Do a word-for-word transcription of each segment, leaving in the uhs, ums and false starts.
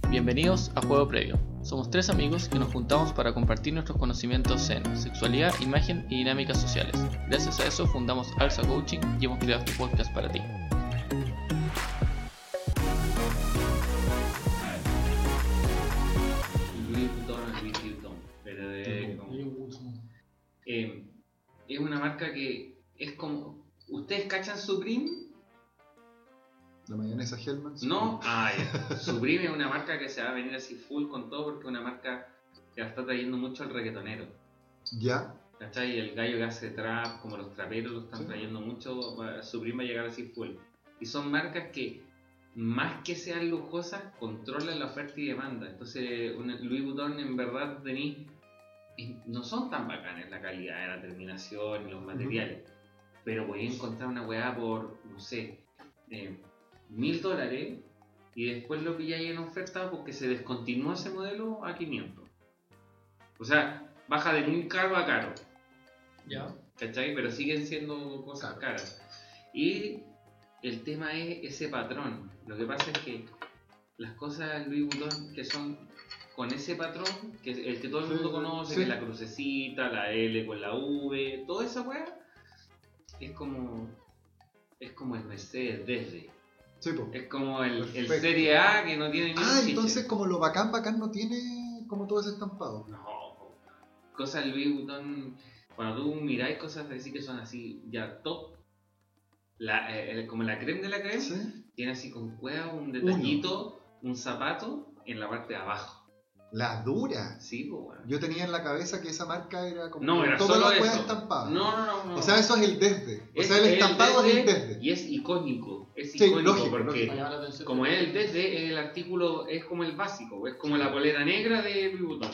Bienvenidos a Juego Previo. Somos tres amigos que nos juntamos para compartir nuestros conocimientos en sexualidad, imagen y dinámicas sociales. Gracias a eso fundamos Alsa Coaching y hemos creado este podcast para ti. Louis Vuitton, Louis Vuitton, pero de, como, eh, es una marca que es como... ¿Ustedes cachan Supreme? ¿La mayonesa Hellman? No, ah, ya. Supreme es una marca que se va a venir así full con todo porque es una marca que la está trayendo mucho el reggaetonero. ¿Ya? ¿Cachai? El gallo que hace trap, como los traperos lo están sí. trayendo mucho, Supreme va a llegar así full. Y son marcas que, más que sean lujosas, controlan la oferta y demanda. Entonces, un Louis Vuitton en verdad tenéis, no son tan bacanes la calidad de la terminación y los materiales, uh-huh. pero podéis encontrar una weá por, no sé, eh, mil dólares y después lo pilláis en oferta porque se descontinúa ese modelo a quinientos. O sea, baja de muy caro a caro. Ya. ¿Cachai? Pero siguen siendo cosas claro. caras. Y el tema es ese patrón. Lo que pasa es que las cosas Louis Vuitton que son con ese patrón, que el que todo el mundo sí, conoce, sí. que es la crucecita, la L con la V, toda esa weá, es como es como el Mercedes desde. Sí, po. Es como el, el Serie A que no tiene ni Ah, un entonces chiche. Como lo bacán bacán no tiene como todo ese estampado. No, cosas Louis Vuitton, cuando tú miráis cosas así que son así ya top, la, eh, como la creme de la creme, ¿sí? Tiene así con cueva un detallito, Uno. un zapato en la parte de abajo. La dura. Sí, pues bueno. Yo tenía en la cabeza que esa marca era como no, era toda solo la cueva eso. estampada. No, no, no, no. O sea, eso es el desde. O es sea, el estampado es el desde. Y es icónico. Es sí, icónico lógico, porque lógico. como es el desde, el artículo es como el básico, es como sí. la polera negra de Louis Vuitton.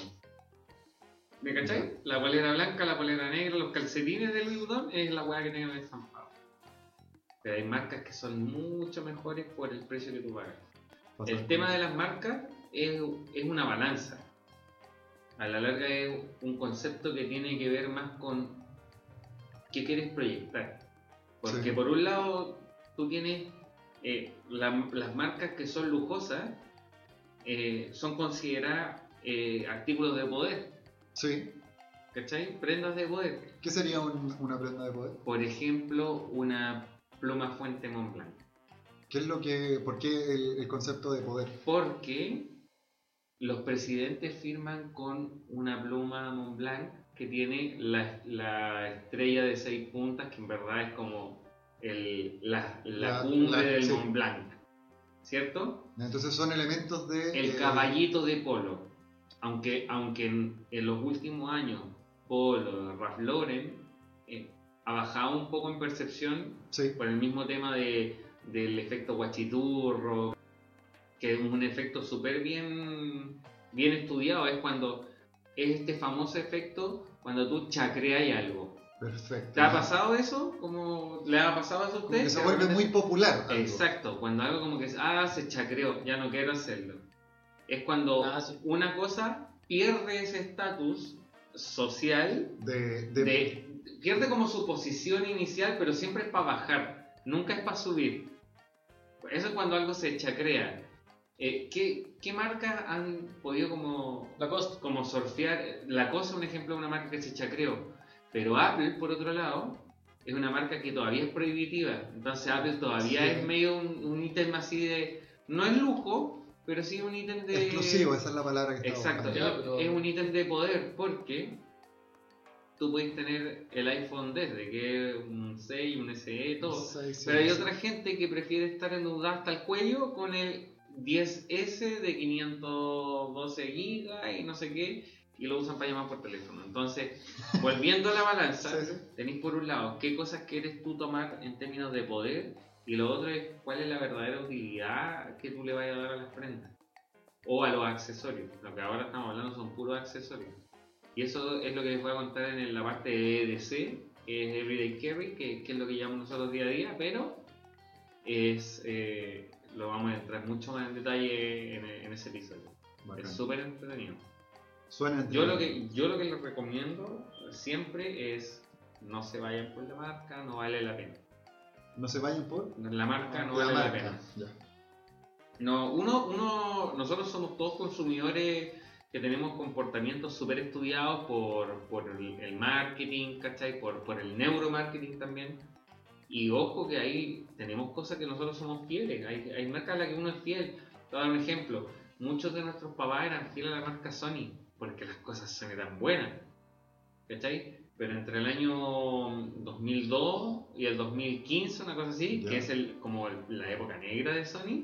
¿Me cachai? Sí. La polera blanca, la polera negra, los calcetines de Louis Vuitton es la hueá que tienen el estampado. Pero hay marcas que son mucho mejores por el precio que tú pagas. Pasa el tema de las marcas es, es una balanza. A la larga es un concepto que tiene que ver más con qué quieres proyectar. Porque sí. por un lado tú tienes eh, la, las marcas que son lujosas, eh, son consideradas eh, artículos de poder. Sí. ¿Cachai? Prendas de poder. ¿Qué sería un, una prenda de poder? Por ejemplo, una pluma Fuente Montblanc. ¿Qué es lo que, ¿Por qué el, el concepto de poder? Porque los presidentes firman con una pluma Montblanc que tiene la, la estrella de seis puntas, que en verdad es como el, la, la, la cumbre la, del sí. Montblanc, ¿cierto? Entonces son elementos de... El eh... caballito de Polo. Aunque, aunque en, en los últimos años Polo, Ralph Lauren eh, ha bajado un poco en percepción sí. por el mismo tema de, del efecto guachiturro, que es un efecto súper bien, bien estudiado. Es cuando es este famoso efecto cuando tú chacreas algo. Perfecto. ¿Te ha pasado eso? ¿Cómo le ha pasado eso a usted? Que se vuelve muy popular. Algo. Exacto, cuando algo como que ah, se chacreó, ya no quiero hacerlo. Es cuando ah, sí. una cosa pierde ese estatus social, de, de... de, pierde como su posición inicial, pero siempre es para bajar, nunca es para subir. Eso es cuando algo se chacrea. Eh, ¿qué, ¿Qué marcas han podido como, Lacoste. como surfear? Lacoste es un ejemplo de una marca que se chacreó, pero Apple, por otro lado, es una marca que todavía es prohibitiva. Entonces Apple todavía sí. es medio un, un ítem así de... no es lujo, pero sí es un ítem de... exclusivo, esa es la palabra que estaba Exacto, es, pero... es un ítem de poder, porque tú puedes tener el iPhone desde, que es un seis, un S E, todo. seis, pero hay otra gente que prefiere estar endeudada hasta el cuello con el diez ese de quinientos doce gigas y no sé qué, y lo usan para llamar por teléfono. Entonces, volviendo a la balanza, sí, sí. tenéis por un lado qué cosas quieres tú tomar en términos de poder, y lo otro es cuál es la verdadera utilidad que tú le vayas a dar a las prendas o a los accesorios. Lo que ahora estamos hablando son puros accesorios, y eso es lo que les voy a contar en la parte de E D C, que es Everyday Carry, que, que es lo que llamamos nosotros día a día, pero es eh, lo vamos a entrar mucho más en detalle en, en ese episodio. Bacán. Es súper entretenido. Suena entretenido. Yo lo que yo lo que les recomiendo siempre es no se vayan por la marca, no vale la pena. ¿No se vayan por? La marca no la vale marca. la pena. Ya. No, uno, uno, nosotros somos todos consumidores que tenemos comportamientos súper estudiados por, por el, el marketing, ¿cachai? Por, por el neuromarketing también. Y ojo que ahí tenemos cosas que nosotros somos fieles. Hay, hay marcas a las que uno es fiel. Te voy a dar un ejemplo. Muchos de nuestros papás eran fieles a la marca Sony porque las cosas son tan buenas, ¿cachai? Pero entre el año dos mil dos y el dos mil quince, una cosa así, yeah. que es el, como el, la época negra de Sony,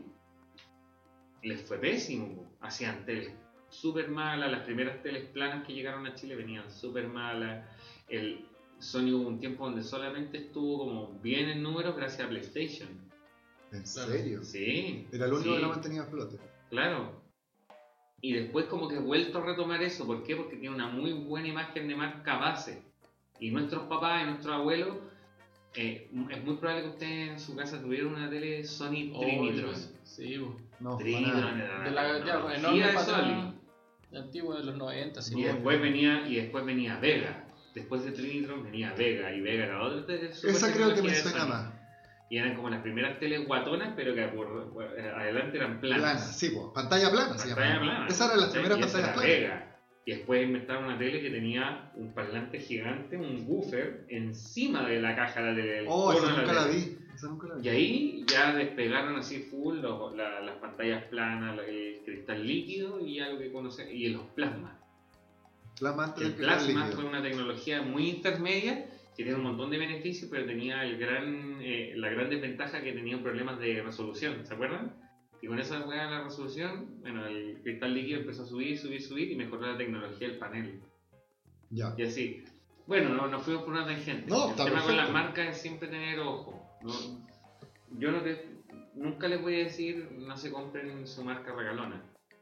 les fue pésimo. Hacían teles súper malas, las primeras teles planas que llegaron a Chile venían súper malas. El Sony hubo un tiempo donde solamente estuvo como bien en números gracias a PlayStation. ¿En serio? Sí. Era el único sí. que lo mantenía a flote. Claro. Y después como que he vuelto a retomar eso. ¿Por qué? Porque tiene una muy buena imagen de marca base. Y nuestros papás y nuestros abuelos, eh, es muy probable que ustedes en su casa tuvieran una tele Sony Oh, Trinitron. sí, no, Trinitron era de la la ya, enorme de Sony. Antigua de los noventa, sí. Y después venía, y después venía Vega. Después de Trinitron venía Vega. Y Vega era otra tele. Esa creo que me suena más. Y eran como las primeras teles guatonas, pero que por, por adelante eran planas. Planas, sí, pues, pantalla plana. Pantalla plana. Esas eran las primeras pantallas planas. Vega. Y después inventaron una tele que tenía un parlante gigante, un woofer, encima de la caja de la tele. Oh, esa nunca la vi. Esa nunca la vi. Y ahí ya despegaron así full los, la, las pantallas planas, el cristal líquido y algo que conocen, y los plasmas. Plasma antes el plasma fue una tecnología muy intermedia que tiene un montón de beneficios, pero tenía el gran, eh, la gran desventaja que tenía problemas de resolución, ¿se acuerdan? Y con esa hueá de la resolución, bueno, el cristal líquido empezó a subir, subir, subir y mejoró la tecnología del panel. Ya. Y así. Bueno, no, no fuimos por una tangente. No, el está tema perfecto. con las marcas es siempre tener ojo. No, yo no te, nunca les voy a decir no se compren su marca regalona.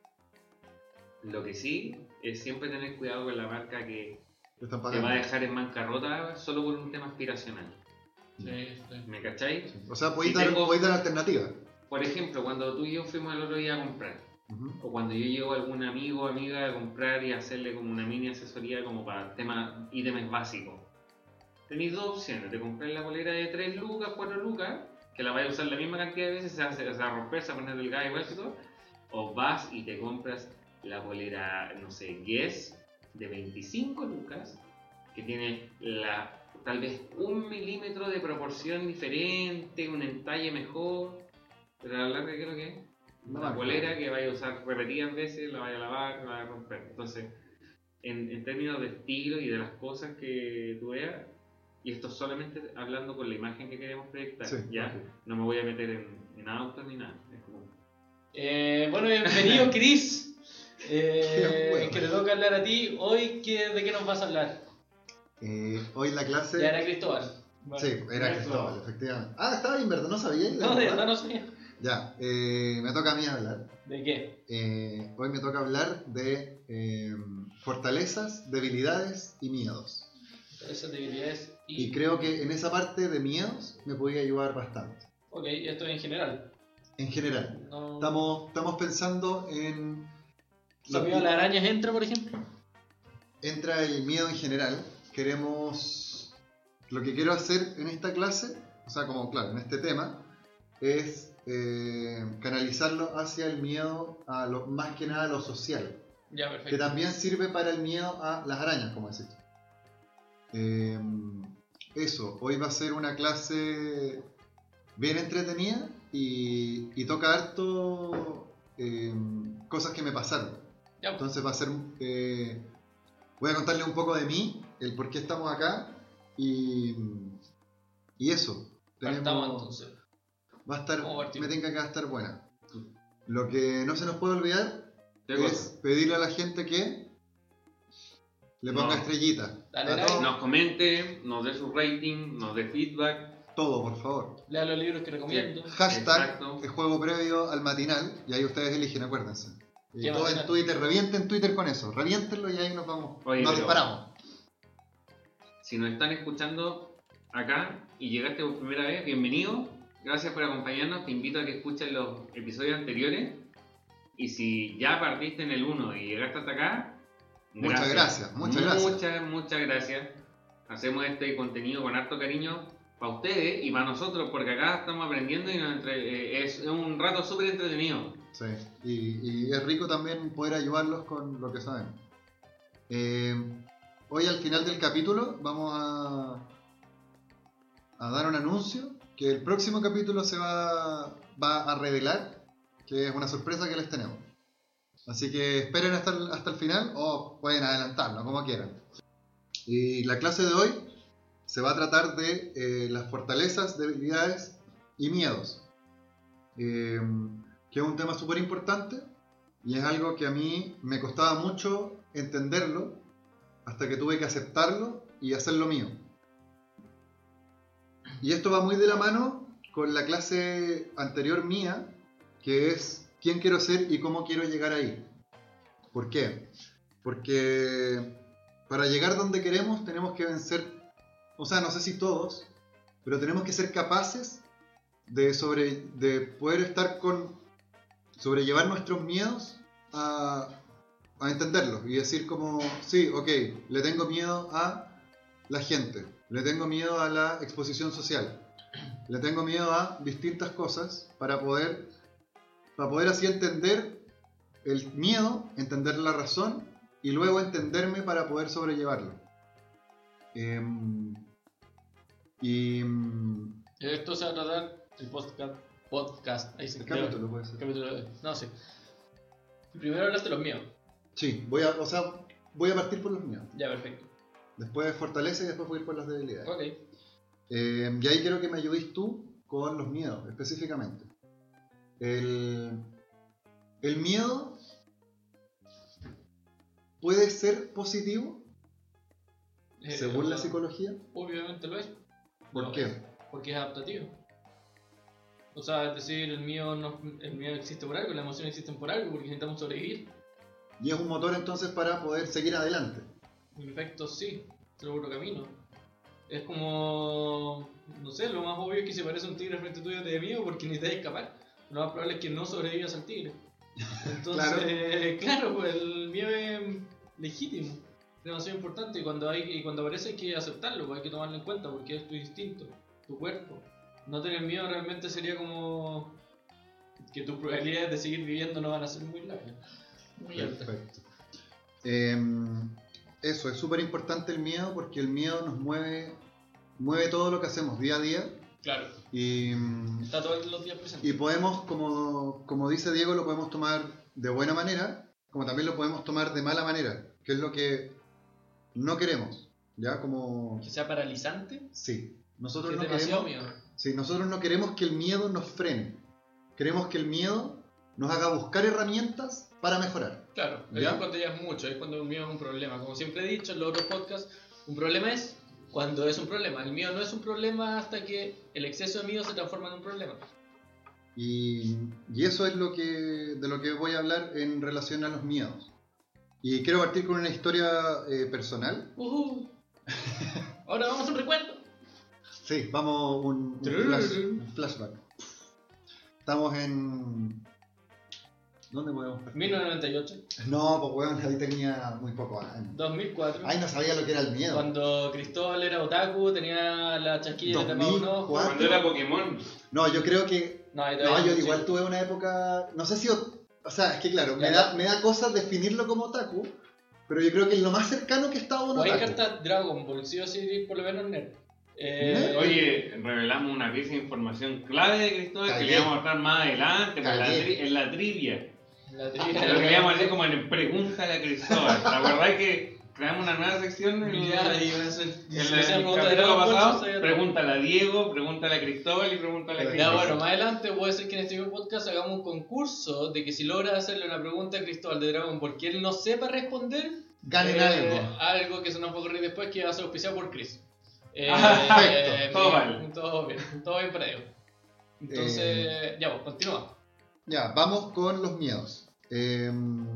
Lo que sí es siempre tener cuidado con la marca que te va a dejar en bancarrota solo por un tema aspiracional. Sí, sí. ¿Me cacháis? Sí. O sea, podéis si dar, tengo, dar alternativa. Por ejemplo, cuando tú y yo fuimos el otro día a comprar, uh-huh. o cuando yo llevo a algún amigo o amiga a comprar y hacerle como una mini asesoría como para temas, ítems básicos, tenéis dos opciones: de comprar la polera de tres lucas, cuatro lucas, que la vais a usar la misma cantidad de veces, se va, se va a romper, se va a poner delgada igual que todo, o vas y te compras la polera, no sé, Guess de veinticinco lucas, que tiene la, tal vez un milímetro de proporción diferente, un entalle mejor, pero a la larga, ¿qué es lo que es? Una polera que vaya a usar repetidas veces, la vaya a lavar, la vaya a romper. Entonces, en, en términos de estilo y de las cosas que tú veas, y esto solamente hablando con la imagen que queremos proyectar, sí, ¿ya? Okay. No me voy a meter en, en autos ni nada. Es como... eh, bueno, bienvenido, Chris. Eh, bueno. Que te toca hablar a ti. Hoy, ¿qué, ¿de qué nos vas a hablar? Eh, hoy la clase... Ya era Cristóbal. Bueno, sí, era Cristóbal, no. Efectivamente. Ah, estaba en verdad, ¿no sabía? No, de verdad no sabía. Ya, eh, me toca a mí hablar. ¿De qué? Eh, hoy me toca hablar de eh, fortalezas, debilidades y miedos. Fortalezas, debilidades y... Y creo que en esa parte de miedos me podía ayudar bastante. Ok, esto en general. En general. No... Estamos, estamos pensando en... ¿El miedo a las arañas entra, por ejemplo? Entra el miedo en general. Queremos... Lo que quiero hacer en esta clase, o sea, como claro, en este tema, es eh, canalizarlo hacia el miedo a lo, más que nada a lo social. Ya, perfecto. Que también sirve para el miedo a las arañas, como decís. Eh, eso, hoy va a ser una clase bien entretenida y, y toca harto eh, cosas que me pasaron. Ya. Entonces va a ser... Eh, voy a contarle un poco de mí, el por qué estamos acá y, y eso. Tenemos, entonces. Va a estar, me tenga que va a estar buena. Lo que no se nos puede olvidar es cosa? pedirle a la gente que le ponga no. estrellitas. Nos comente, nos dé su rating, nos dé feedback. Todo, por favor. Lea los libros que recomiendo. Sí. Hashtag el juego previo al matinal y ahí ustedes eligen, acuérdense. Y todo matinal? En Twitter, revienten Twitter con eso. Reviéntenlo y ahí nos vamos. Oye, nos disparamos. Si nos están escuchando acá y llegaste por primera vez, bienvenido. Gracias por acompañarnos. Te invito a que escuches los episodios anteriores. Y si ya partiste en el uno y llegaste hasta acá, muchas gracias. Muchas, muchas gracias. Muchas, muchas gracias. Hacemos este contenido con harto cariño para ustedes y para nosotros, porque acá estamos aprendiendo y nos entre, eh, es un rato súper entretenido. Sí, y, y es rico también poder ayudarlos con lo que saben. Eh, hoy al final del capítulo vamos a, a dar un anuncio que el próximo capítulo se va, va a revelar, que es una sorpresa que les tenemos. Así que esperen hasta el, hasta el final o pueden adelantarlo, como quieran. Y la clase de hoy se va a tratar de eh, las fortalezas, debilidades y miedos. Eh, que es un tema súper importante y es algo que a mí me costaba mucho entenderlo hasta que tuve que aceptarlo y hacerlo mío. Y esto va muy de la mano con la clase anterior mía, que es quién quiero ser y cómo quiero llegar ahí. ¿Por qué? Porque para llegar donde queremos tenemos que vencer, o sea, no sé si todos, pero tenemos que ser capaces de, sobre, de poder estar con, sobrellevar nuestros miedos a, a entenderlos y decir como, sí, ok, le tengo miedo a la gente, le tengo miedo a la exposición social, le tengo miedo a distintas cosas para poder, para poder así entender el miedo, entender la razón y luego entenderme para poder sobrellevarlo. Eh, y esto se va a tratar el podcast, podcast ahí se el capítulo puede ser. Capítulo de hoy. No, sí. Primero hablaste de los míos. Sí, voy a, o sea, voy a partir por los míos. Ya, perfecto. Después fortalece y después voy a ir por las debilidades. Ok. Eh, y ahí quiero que me ayudéis tú con los miedos, específicamente. El, el miedo puede ser positivo, Eh, según o la sea, psicología. Obviamente lo es. ¿Por No, qué? Porque es adaptativo. O sea, es decir, el miedo, no, el miedo existe por algo, las emociones existen por algo, porque necesitamos sobrevivir. Y es un motor entonces para poder seguir adelante. En efecto, sí, seguro camino. Es como, no sé, lo más obvio es que si aparece un tigre frente tuyo te dé miedo porque necesitas escapar. Lo más probable es que no sobrevivas al tigre. Entonces, claro, claro pues el miedo es legítimo, es demasiado importante y cuando, hay, y cuando aparece hay que aceptarlo, pues hay que tomarlo en cuenta porque es tu instinto, tu cuerpo. No tener miedo realmente sería como que tus probabilidades de seguir viviendo no van a ser muy largas. Muy altas. Perfecto. Eh, eso, es súper importante el miedo porque el miedo nos mueve, mueve todo lo que hacemos día a día. Claro. Y, está todos los días presente. Y podemos, como, como dice Diego, lo podemos tomar de buena manera, como también lo podemos tomar de mala manera, que es lo que no queremos. ¿Ya? Como... ¿Que sea paralizante? Sí. Nosotros que no es demasiado queremos, miedo. Sí, nosotros no queremos que el miedo nos frene. Queremos que el miedo nos haga buscar herramientas para mejorar. Claro, ahí es cuando ya es mucho, ahí es cuando el miedo es un problema. Como siempre he dicho en los otros podcasts, un problema es cuando es un problema. El miedo no es un problema hasta que el exceso de miedo se transforma en un problema. Y, y eso es lo que, de lo que voy a hablar en relación a los miedos. Y quiero partir con una historia eh, personal. Uh-huh. Ahora vamos a un recuerdo. Sí, vamos un, un, flash, un flashback. Estamos en... ¿Dónde podemos partir? mil novecientos noventa y ocho. No, pues weón, ahí tenía muy pocos años. dos mil cuatro. Ahí no sabía lo que era el miedo. Cuando Cristóbal era otaku, tenía la chasquilla de tapado un ojo. Cuando era Pokémon. No, yo creo que... No, no yo igual tuve una época... No sé si... O sea, es que claro, me da, me da cosa definirlo como otaku, pero yo creo que es lo más cercano que he estado a un otaku. O hay otaku. cartas Dragon Ball, sí o sí, por lo menos nerd. Eh, Oye, revelamos una pieza de información clave de Cristóbal que le vamos a mostrar más adelante en la, tri en la trivia. La trivia. Lo que le íbamos a decir como en Pregúntale a Cristóbal. ¿La verdad es que creamos una nueva sección en, ya, y eso, en el, el capítulo pasado? Pregúntale a Diego, pregúntale a Cristóbal y pregúntale a Cristóbal. Ya, bueno, más adelante puede ser que en este podcast hagamos un concurso de que si logras hacerle una pregunta a Cristóbal de Dragon porque él no sepa responder, ganen eh, algo. Algo que se nos va a ocurrir después que va a ser auspiciado por Chris. Eh, Perfecto, eh, todo bien, vale. Todo bien, todo bien para ellos. Entonces, eh, ya, pues, continúa. Ya, vamos con los miedos. Eh,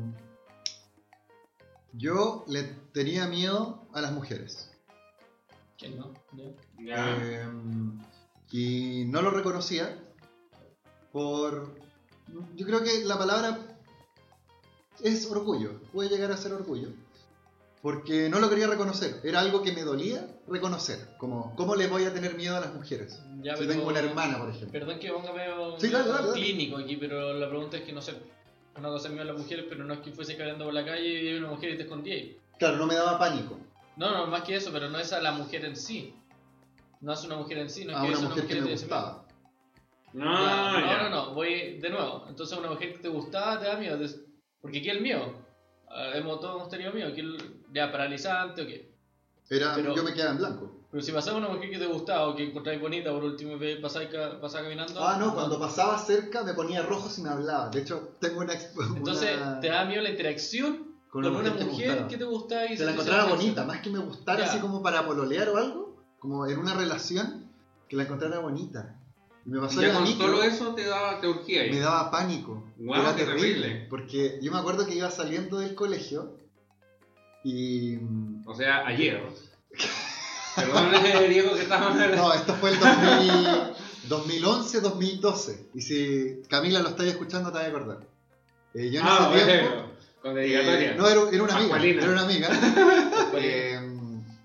yo le tenía miedo a las mujeres. ¿Quién no? ¿Ya? Ya. Eh, y no lo reconocía por... Yo creo que la palabra es orgullo, puede llegar a ser orgullo. Porque no lo quería reconocer. Era algo que me dolía reconocer. Como, ¿cómo le voy a tener miedo a las mujeres? Ya, si pero- tengo una hermana, por ejemplo. Perdón que ponga medio, Sí, dale, medio dale, dale. clínico aquí, pero la pregunta es que no sé. Una cosa es miedo a las mujeres, pero no es que fuese caminando por la calle y vi una mujer y te escondí. Claro, no me daba pánico. No, no, más que eso, pero no es a la mujer en sí. No es una mujer en sí, no es A que una es mujer que me te dé ese miedo. gustaba. No, Ya, ya. no, no, no, voy de nuevo. Entonces, una mujer que te gustaba te da miedo. Des- Porque aquí el mío. Ah, hemos, todos hemos tenido miedo. Aquí el, ya paralizante o qué. Era, Pero- yo me quedaba en blanco. Pero si pasaba una mujer que te gustaba o que encontráis bonita, por último ve- pasaba, ca- pasaba caminando. Ah, no, cuando pasaba cerca me ponía rojo si me hablaba. De hecho, tengo una... exp- Entonces, una- te da miedo la interacción con con, una una mujer que me mujer gustaba. que te gustaba y que se la te encontrara hacía bonita, gracia. más que me gustara Ya. así como para pololear o algo, como en una relación, que la encontrara bonita. Y me pasó en Ya la con micro, solo eso te daba, te urgía ahí. me daba pánico. Guau, Era qué terrible, terrible. porque yo me acuerdo que iba saliendo del colegio y... O sea, ayer. Perdón, Diego, que estamos hablando. No, esto fue el dos mil dos mil once dos mil doce. Y si Camila lo estáis escuchando, te vas a acordar. Eh, yo en Ah, ese bueno, tiempo... con dedicatoria. Eh, no, era, era una amiga. Pascualina. Era una amiga. eh,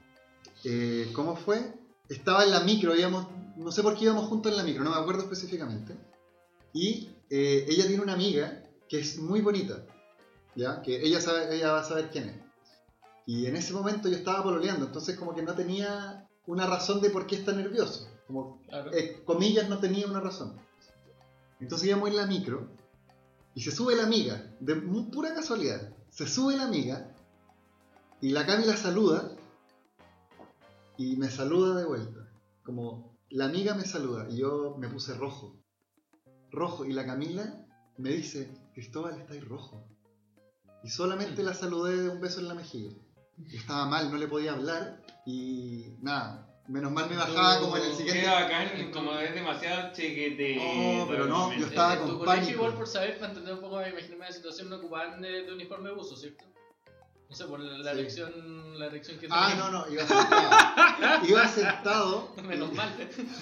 eh, ¿Cómo fue? Estaba en la micro, íbamos, no sé por qué íbamos juntos en la micro, no me acuerdo específicamente. Y eh, ella tiene una amiga que es muy bonita, ¿ya? Que ella, sabe, ella va a saber quién es. Y en ese momento yo estaba pololeando, entonces como que no tenía una razón de por qué está nervioso. Como, Claro. eh, comillas, no tenía una razón. Entonces íbamos en la micro y se sube la amiga, de muy pura casualidad. Se sube la amiga y la Cami la saluda y me saluda de vuelta. Como la amiga me saluda y yo me puse rojo. Rojo. Y la Camila me dice, Cristóbal, estáis rojo. Y solamente la saludé de un beso en la mejilla. Y estaba mal, no le podía hablar y nada. Menos mal me bajaba como en el siguiente... Qué bacán, como es demasiado chiquitito. No, pero no, yo Eh, estaba en tu con colegio, pánico. igual por saber, para entender un poco, me imaginarme la situación, no ocupaban de, de uniforme de buzo, ¿cierto? No sé, por la, la Sí. elección, la elección que Ah, tenía. no, no, iba sentado. Iba sentado. Menos mal.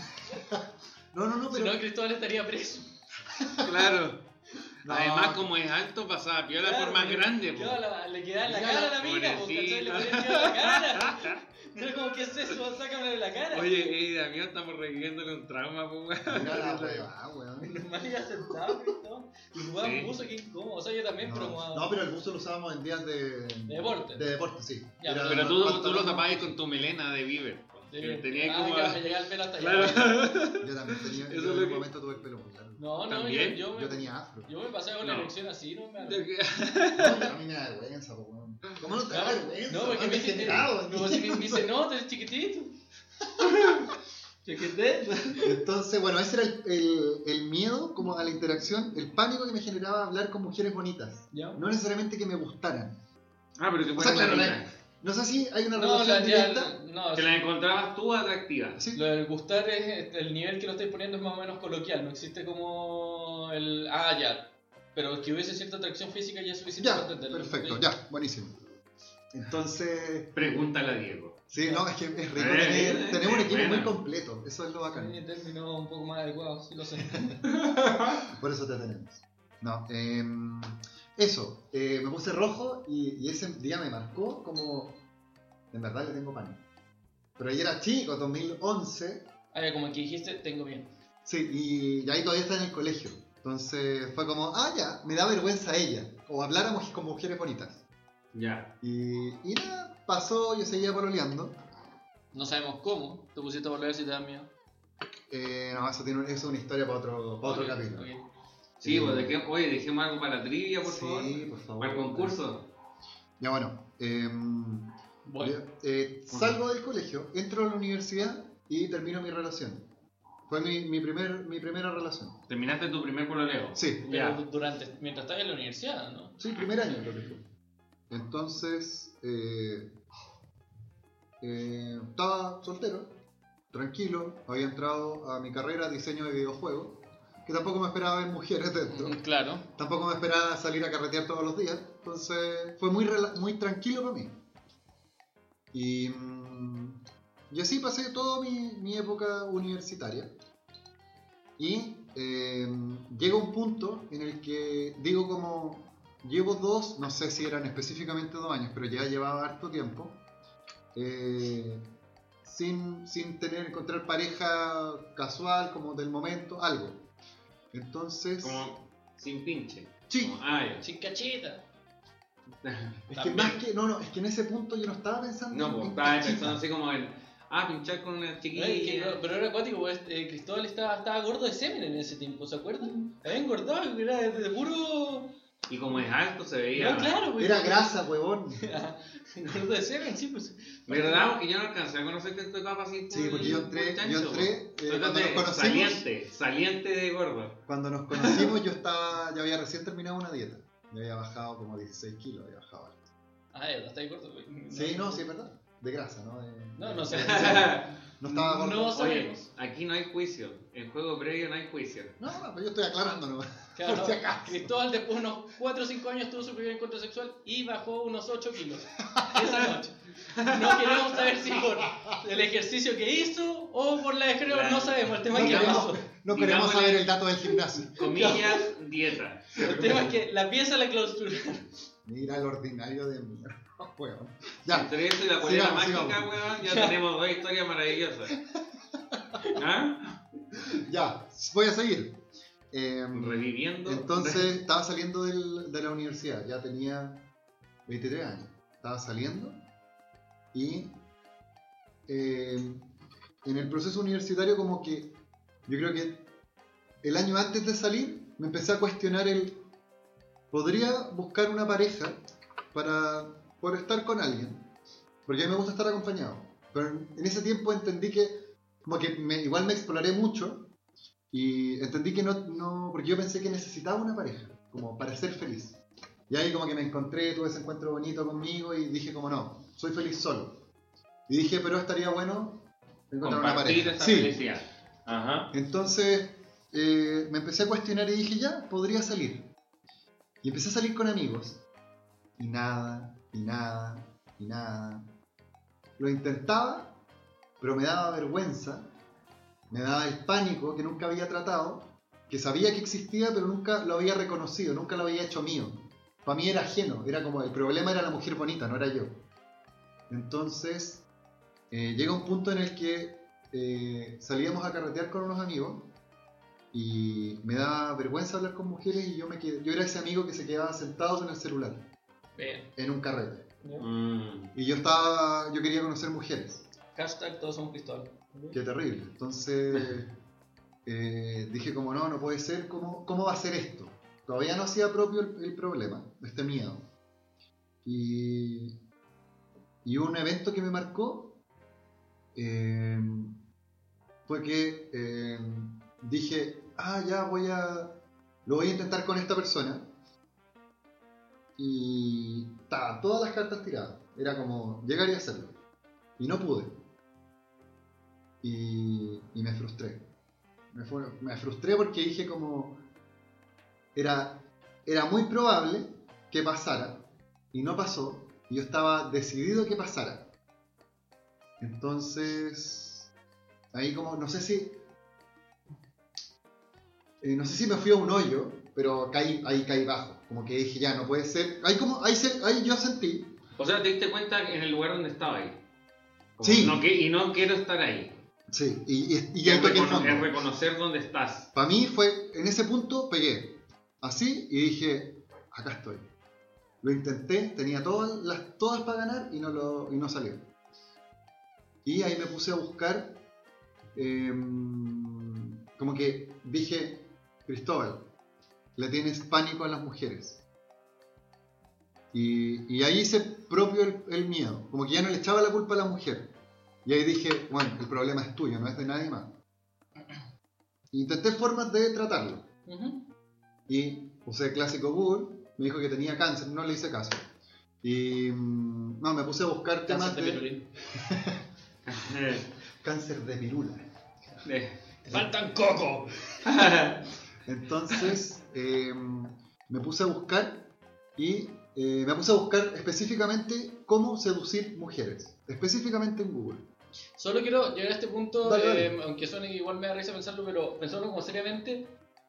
No, no, no, Si pero... no, Cristóbal estaría preso. Claro. No. Además, como es alto, pasaba piola por más grande. po. Claro, la- le quedaba en la Mira, cara a la mina, po, pobrecito. ¿cachai? Le ponía el miedo en la cara. Era como, ¿qué es eso? Sácamelo de la cara. Oye, eh, Damián, estamos reviviéndole un trauma, pues, Mira la hueva, weón. Normal iba sentado, Cristóbal. Y jugaba Sí. un buzo, qué incómodo. O sea, yo también, pero como. No, no, pero el buzo lo usábamos en días de... De deporte. De deporte, sí. Ya, Era Pero tú, tú pantalón- lo tapabas con tu melena de Bieber. Sí. Que tenía Ah, como. claro, me llegaba el pelo hasta Claro. allá. Yo también tenía... Eso Yo es en lo un que- momento tuve el pelo muy largo. No, no, yo, ¿También? yo, me, Yo tenía afro. yo me pasaba con la No. erección así, no me No, a mí me da vergüenza, po, weón. ¿Cómo no te da vergüenza? No, porque weón? me dice, Degenerado, no, si me, me dice, no, tú eres chiquitito. Chiquitito. Entonces, bueno, ese era el, el, el miedo como a la interacción, el pánico que me generaba hablar con mujeres bonitas. ¿Ya? No necesariamente que me gustaran. Ah, pero que O sea, fuera claro, bonita. la- no sé si hay una No, relación la, ya, directa. no, Que la encontrabas tú atractiva. Sí. lo del gustar es el nivel que lo estáis poniendo es más o menos coloquial, no existe como el ah ya, pero que hubiese cierta atracción física ya es suficiente Ya, para entenderlo. perfecto, Sí. ya, buenísimo. Entonces, Pregúntale a Diego. sí, no, es que es rico Eh, tener, eh, tenemos un eh, equipo muy buena. completo, eso es lo bacán. Sí, término un poco más adecuado, sí lo sé. Por eso te tenemos. No, em, eso, eh, me puse rojo y, y ese día me marcó como, en verdad le tengo pánico. Pero ahí era chico, dos mil once, Ah, ya, como que dijiste, tengo bien. sí, y, y ahí todavía está en el colegio. Entonces fue como, ah, ya, me da vergüenza ella, o hablar a muj- con mujeres bonitas. Ya. Y, y nada, pasó, yo seguía pololeando. No sabemos cómo, te pusiste a volver si te da miedo. Eh, no, eso, tiene, eso es una historia para otro, para otro Ok, capítulo. ok. Sí, pues, dejé- oye, dejemos algo para la trivia, por Sí, favor. por favor. Para el concurso. Ya bueno, em, Bueno, eh, salgo del colegio, entro a la universidad y termino mi relación. Fue mi, mi, primer, mi primera relación. Terminaste tu primer pololeo. Sí, pero Ya. durante, mientras estabas en la universidad, ¿no? sí, primer año creo que fue. Entonces, eh, eh, estaba soltero, tranquilo, había entrado a mi carrera diseño de videojuegos, que tampoco me esperaba ver mujeres dentro. Claro. Tampoco me esperaba salir a carretear todos los días, entonces fue muy, rela- muy tranquilo para mí. Y, mm, y así pasé toda mi, mi época universitaria. Y eh, llega un punto en el que digo como, llevo dos, no sé si eran específicamente dos años, pero ya llevaba harto tiempo, eh, sin, sin tener, encontrar pareja casual, como del momento, algo. Entonces... Como sin pinche. Sí. Como, ah, ya. Sin cachita. Es que más que, no, no, es que en ese punto yo no estaba pensando No, en, pues en estaba cachita. pensando así como en, ah, pinchar con una No, chiquilla. es que no, pero era acuático, pues, eh, Cristóbal estaba, estaba gordo de semen en ese tiempo, ¿se acuerdan? Había engordado, era de, de puro... Y como es alto se veía. No, claro, pues. Era grasa, huevón. Gordo de semen, sí, pues. ¿Verdad? Porque yo no alcancé a conocer que tu etapa así. Sí, porque yo entré, yo entré eh, Tú cuando nos entraste conocimos, saliente, saliente de gordo. cuando nos conocimos yo estaba, ya había recién terminado una dieta. Ya había bajado como dieciséis kilos, había bajado alto. Ah, ya, está ahí corto, güey. Sí, no, sí es verdad. De grasa, ¿no? De, No, no sé. No estaba gordo. No Oye, sabemos. aquí no hay juicio. En juego previo no hay juicio. No, no, pero yo estoy aclarando nomás. Claro, por si acaso. Cristóbal después de unos cuatro o cinco años tuvo su primer encuentro sexual y bajó unos ocho kilos esa noche. No queremos saber si por el ejercicio que hizo o por la descarga, no sabemos. El tema No es que queremos, pasó. no queremos Digámosle- saber el dato del gimnasio. Comillas, dieta. El tema es que la pieza la clausuraron. Mira el ordinario de mierda. Weón. Ya, Entre eso y la polera sigamos, mágica, sigamos. weón, ya tenemos dos historias maravillosas. ¿Ah? ya, voy a seguir. Eh, Reviviendo. Entonces estaba saliendo del- de la universidad, ya tenía veintitrés años. Estaba saliendo y eh, en el proceso universitario como que yo creo que el año antes de salir me empecé a cuestionar el ¿podría buscar una pareja para por estar con alguien? Porque a mí me gusta estar acompañado. Pero en, en ese tiempo entendí que como que me, igual me exploré mucho y entendí que no, no, porque yo pensé que necesitaba una pareja, como para ser feliz. Y ahí como que me encontré, tuve ese encuentro bonito conmigo y dije como no, soy feliz solo. Y dije, pero estaría bueno encontrar una Compartir pareja. esa Sí. felicidad. Ajá. Entonces eh, me empecé a cuestionar y dije, ya, podría salir. Y empecé a salir con amigos. Y nada, y nada, y nada. Lo intentaba, pero me daba vergüenza. Me daba el pánico que nunca había tratado, que sabía que existía, pero nunca lo había reconocido, nunca lo había hecho mío. Para mí era ajeno, era como el problema era la mujer bonita, no era yo. Entonces, eh, llega un punto en el que eh, salíamos a carretear con unos amigos y me daba vergüenza hablar con mujeres y yo me quedé, yo era ese amigo que se quedaba sentado en el celular, Bien. en un carrete. Mm. Y yo estaba, yo quería conocer mujeres. Hashtag todos somos Cristóbal. Qué terrible. Entonces eh, dije como no, no puede ser, ¿cómo, cómo va a ser esto? Todavía no hacía propio el, el problema, este miedo. Y, y un evento que me marcó eh, fue que eh, dije, ah, ya voy a, lo voy a intentar con esta persona. Y estaban todas las cartas tiradas. Era como llegar y hacerlo. Y no pude. Y, y me frustré. Me, fue- me frustré porque dije como era, era muy probable que pasara y no pasó y yo estaba decidido que pasara. Entonces ahí como no sé si eh, no sé si me fui a un hoyo, pero caí, ahí caí bajo, como que dije ya no puede ser, ahí como ahí, se, ahí yo sentí. O sea, te diste cuenta en el lugar donde estaba ahí. Como, Sí. No, que, y no quiero estar ahí. Sí, y, y, y Y ahí es, toqué el recono- fondo. es reconocer dónde estás. Para mí fue, en ese punto pegué, así, y dije, acá estoy. Lo intenté, tenía todas, las, todas para ganar y no, lo, y no salió. Y ahí me puse a buscar, eh, como que dije, Cristóbal, le tienes pánico a las mujeres. Y, y ahí hice propio el, el miedo, como que ya no le echaba la culpa a la mujer. Y ahí dije, bueno, el problema es tuyo, no es de nadie más. Intenté formas de tratarlo. Uh-huh. Y usé el clásico Google, me dijo que tenía cáncer, no le hice caso. Y mm, no, me puse a buscar temas Cáncer de de pirulín. cáncer de pirula. Eh, ¡Te faltan coco! Entonces eh, me puse a buscar y eh, me puse a buscar específicamente cómo seducir mujeres, específicamente en Google. Solo quiero llegar a este punto, Dale, eh, dale. aunque suene que igual me da risa pensarlo, pero pensarlo como seriamente.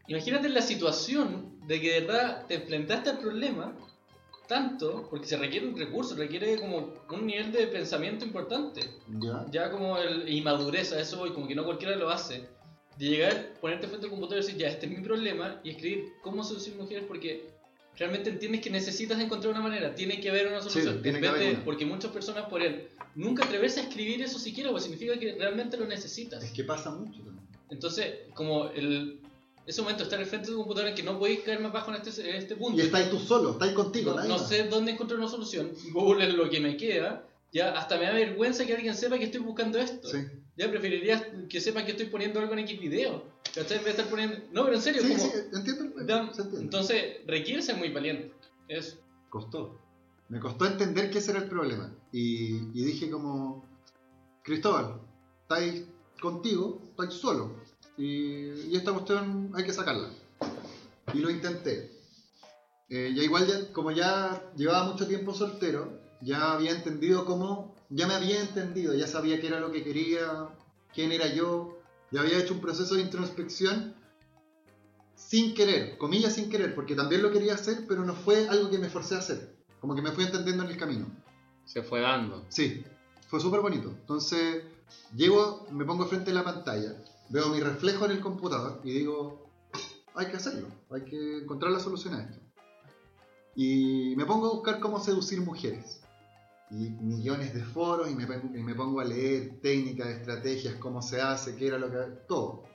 imagínate la situación de que de verdad te enfrentaste al problema tanto, porque se requiere un recurso, requiere como un nivel de pensamiento importante. Ya. Ya como el, y madurez a eso voy, como que no cualquiera lo hace. De llegar, ponerte frente al computador y decir, ya, este es mi problema, y escribir cómo seducir mujeres, porque realmente entiendes que necesitas encontrar una manera, tiene que haber una solución. Sí, tiene en que vez haber de, una. porque muchas personas por él nunca atreverse a escribir eso siquiera, pues significa que realmente lo necesitas. Es que pasa mucho también. Entonces, como el ese momento de estar al frente de tu computador en que no podéis caer más bajo en este, en este punto. Y estáis tú solo, estáis contigo, No, nadie no más. sé dónde encontrar una solución. Google es lo que me queda. Ya hasta me da vergüenza que alguien sepa que estoy buscando esto. Sí. Ya preferiría que sepan que estoy poniendo algo en X video. ¿Cachai? En vez de estar poniendo. No, pero en serio, Sí, como. sí, entiendo. Da- Se entiende. Entonces, requiere ser muy valiente. Eso. Costó. Me costó entender que ese era el problema. Y, y dije como, Cristóbal, estáis contigo, estáis solo. Y, y esta cuestión hay que sacarla. Y lo intenté. Eh, ya igual, ya, como ya llevaba mucho tiempo soltero, ya había entendido cómo, ya me había entendido, ya sabía qué era lo que quería, quién era yo, ya había hecho un proceso de introspección sin querer, comillas sin querer, porque también lo quería hacer, pero no fue algo que me forcé a hacer, como que me fui entendiendo en el camino. Se fue dando. Sí, fue súper bonito. Entonces, llego, me pongo frente a la pantalla, veo mi reflejo en el computador y digo, hay que hacerlo, hay que encontrar la solución a esto. Y me pongo a buscar cómo seducir mujeres. Y millones de foros y me, y me pongo a leer técnicas, estrategias, cómo se hace, qué era lo que... todo.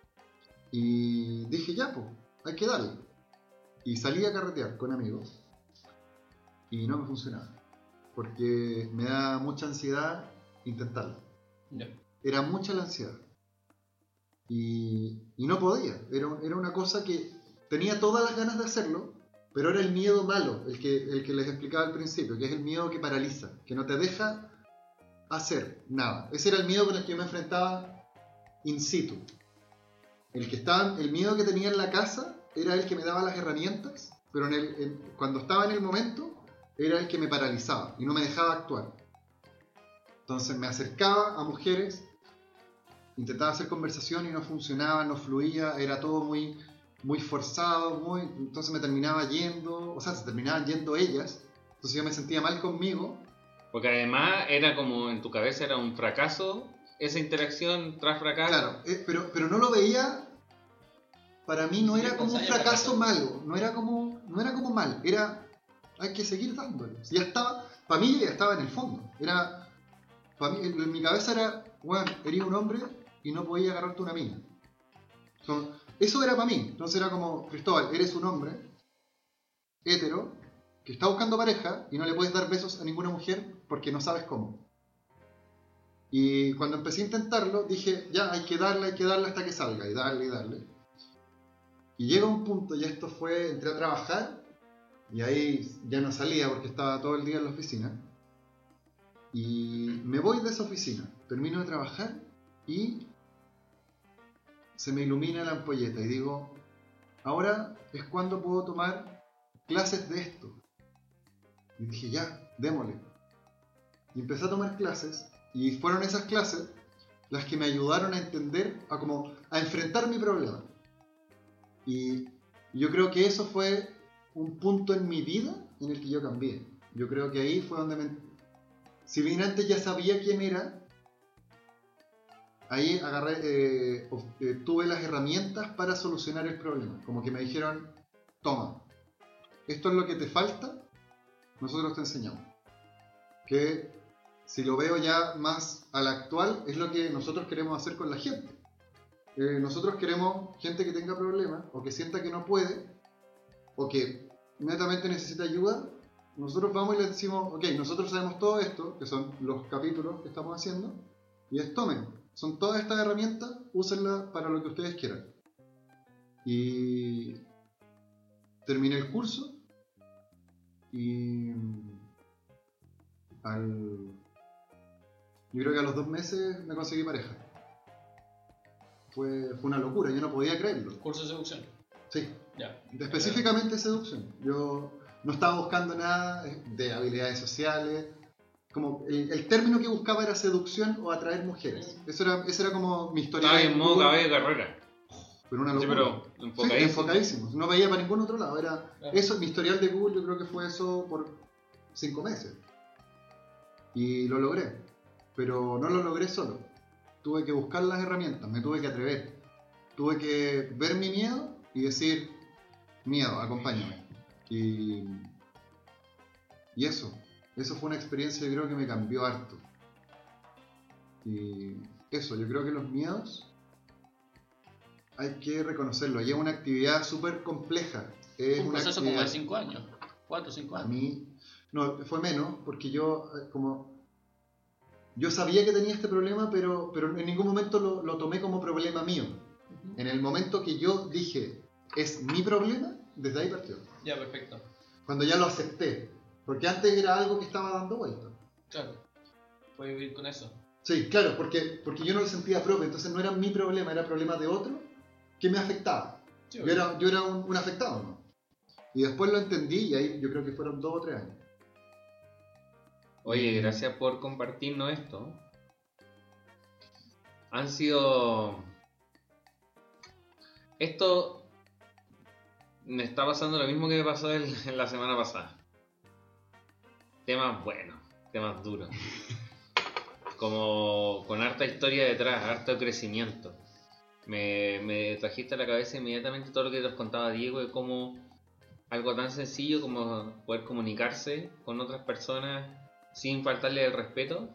Y dije, ya, pues, hay que darle. Y salí a carretear con amigos y no me funcionaba. Porque me da mucha ansiedad intentarlo. Ya. Era mucha la ansiedad. Y, y no podía. Era, era una cosa que tenía todas las ganas de hacerlo, pero era el miedo malo, el que, el que les explicaba al principio, que es el miedo que paraliza, que no te deja hacer nada. Ese era el miedo con el que yo me enfrentaba in situ. El, que estaba, el miedo que tenía en la casa era el que me daba las herramientas, pero en el, en, cuando estaba en el momento era el que me paralizaba y no me dejaba actuar. Entonces me acercaba a mujeres, intentaba hacer conversación y no funcionaba, no fluía, era todo muy, muy forzado, muy, entonces me terminaba yendo, o sea, se terminaban yendo ellas, entonces yo me sentía mal conmigo. Porque además era como en tu cabeza era un fracaso, esa interacción tras fracaso. Claro, eh, pero, pero no lo veía, para mí no Sí, era como un pues, fracaso fracaso. malo, no era como, no era como mal, era, hay que seguir dándole. Ya estaba, para mí ya estaba en el fondo, era, para mí, en, en mi cabeza era, bueno, eres un hombre y no podías agarrarte una mina. Entonces, eso era para mí, entonces era como, Cristóbal, eres un hombre hétero que está buscando pareja y no le puedes dar besos a ninguna mujer porque no sabes cómo. Y cuando empecé a intentarlo, dije, ya, hay que darle, hay que darle hasta que salga, y darle, y darle. Y llega un punto, y esto fue, entré a trabajar, y ahí ya no salía porque estaba todo el día en la oficina. Y me voy de esa oficina, termino de trabajar, y se me ilumina la ampolleta, y digo, ahora es cuando puedo tomar clases de esto. Y dije, ya, démosle. Y empecé a tomar clases, y fueron esas clases las que me ayudaron a entender, a como a enfrentar mi problema. Y yo creo que eso fue un punto en mi vida en el que yo cambié. Yo creo que ahí fue donde me... Si bien antes ya sabía quién era, ahí agarré, eh, eh, tuve las herramientas para solucionar el problema. Como que me dijeron, toma, esto es lo que te falta, nosotros te enseñamos. Que si lo veo ya más a la actual, es lo que nosotros queremos hacer con la gente. Eh, nosotros queremos gente que tenga problemas, o que sienta que no puede, o que netamente necesita ayuda. Nosotros vamos y les decimos, ok, nosotros sabemos todo esto, que son los capítulos que estamos haciendo, y es tomen, son todas estas herramientas, úsenlas para lo que ustedes quieran. Y terminé el curso, y al... yo creo que a los dos meses me conseguí pareja. Fue, fue una locura, yo no podía creerlo. Curso de seducción. Sí, Ya. específicamente seducción. Yo no estaba buscando nada de habilidades sociales. Como el, el término que buscaba era seducción o atraer mujeres. Eso era, esa era como mi historia. Estaba en modo caballo de carrera. Pero una Sí, locura. pero enfocadísimo. Sí, enfocadísimo. No veía para ningún otro lado. Era Claro. eso, mi historial de Google, yo creo que fue eso por cinco meses. Y lo logré. Pero no lo logré solo. Tuve que buscar las herramientas, me tuve que atrever. Tuve que ver mi miedo y decir, miedo, acompáñame. Y, y eso, eso fue una experiencia, yo creo que me cambió harto. Y eso, yo creo que los miedos hay que reconocerlo. Y es una actividad súper compleja. Es Un una proceso como de actividad- cinco años, cuatro o cinco A años. mí, no, fue menos, porque yo, eh, como, yo sabía que tenía este problema, pero, pero en ningún momento lo, lo tomé como problema mío. Ujú. En el momento que yo dije, es mi problema, desde ahí partió. Ya, perfecto. Cuando ya lo acepté. Porque antes era algo que estaba dando vuelta. Claro. Puedes vivir con eso. Sí, claro, porque, porque yo no lo sentía propio, entonces no era mi problema, era problema de otro que me afectaba. Sí, Yo era, yo era un, un afectado, ¿no? Y después lo entendí y ahí yo creo que fueron dos o tres años. Oye, gracias por compartirnos esto. Han sido... Esto me está pasando lo mismo que me pasó el- en la semana pasada. Temas buenos, temas duros. Como con harta historia detrás, harto crecimiento. Me, me trajiste a la cabeza inmediatamente todo lo que nos contaba Diego de cómo algo tan sencillo como poder comunicarse con otras personas sin faltarle el respeto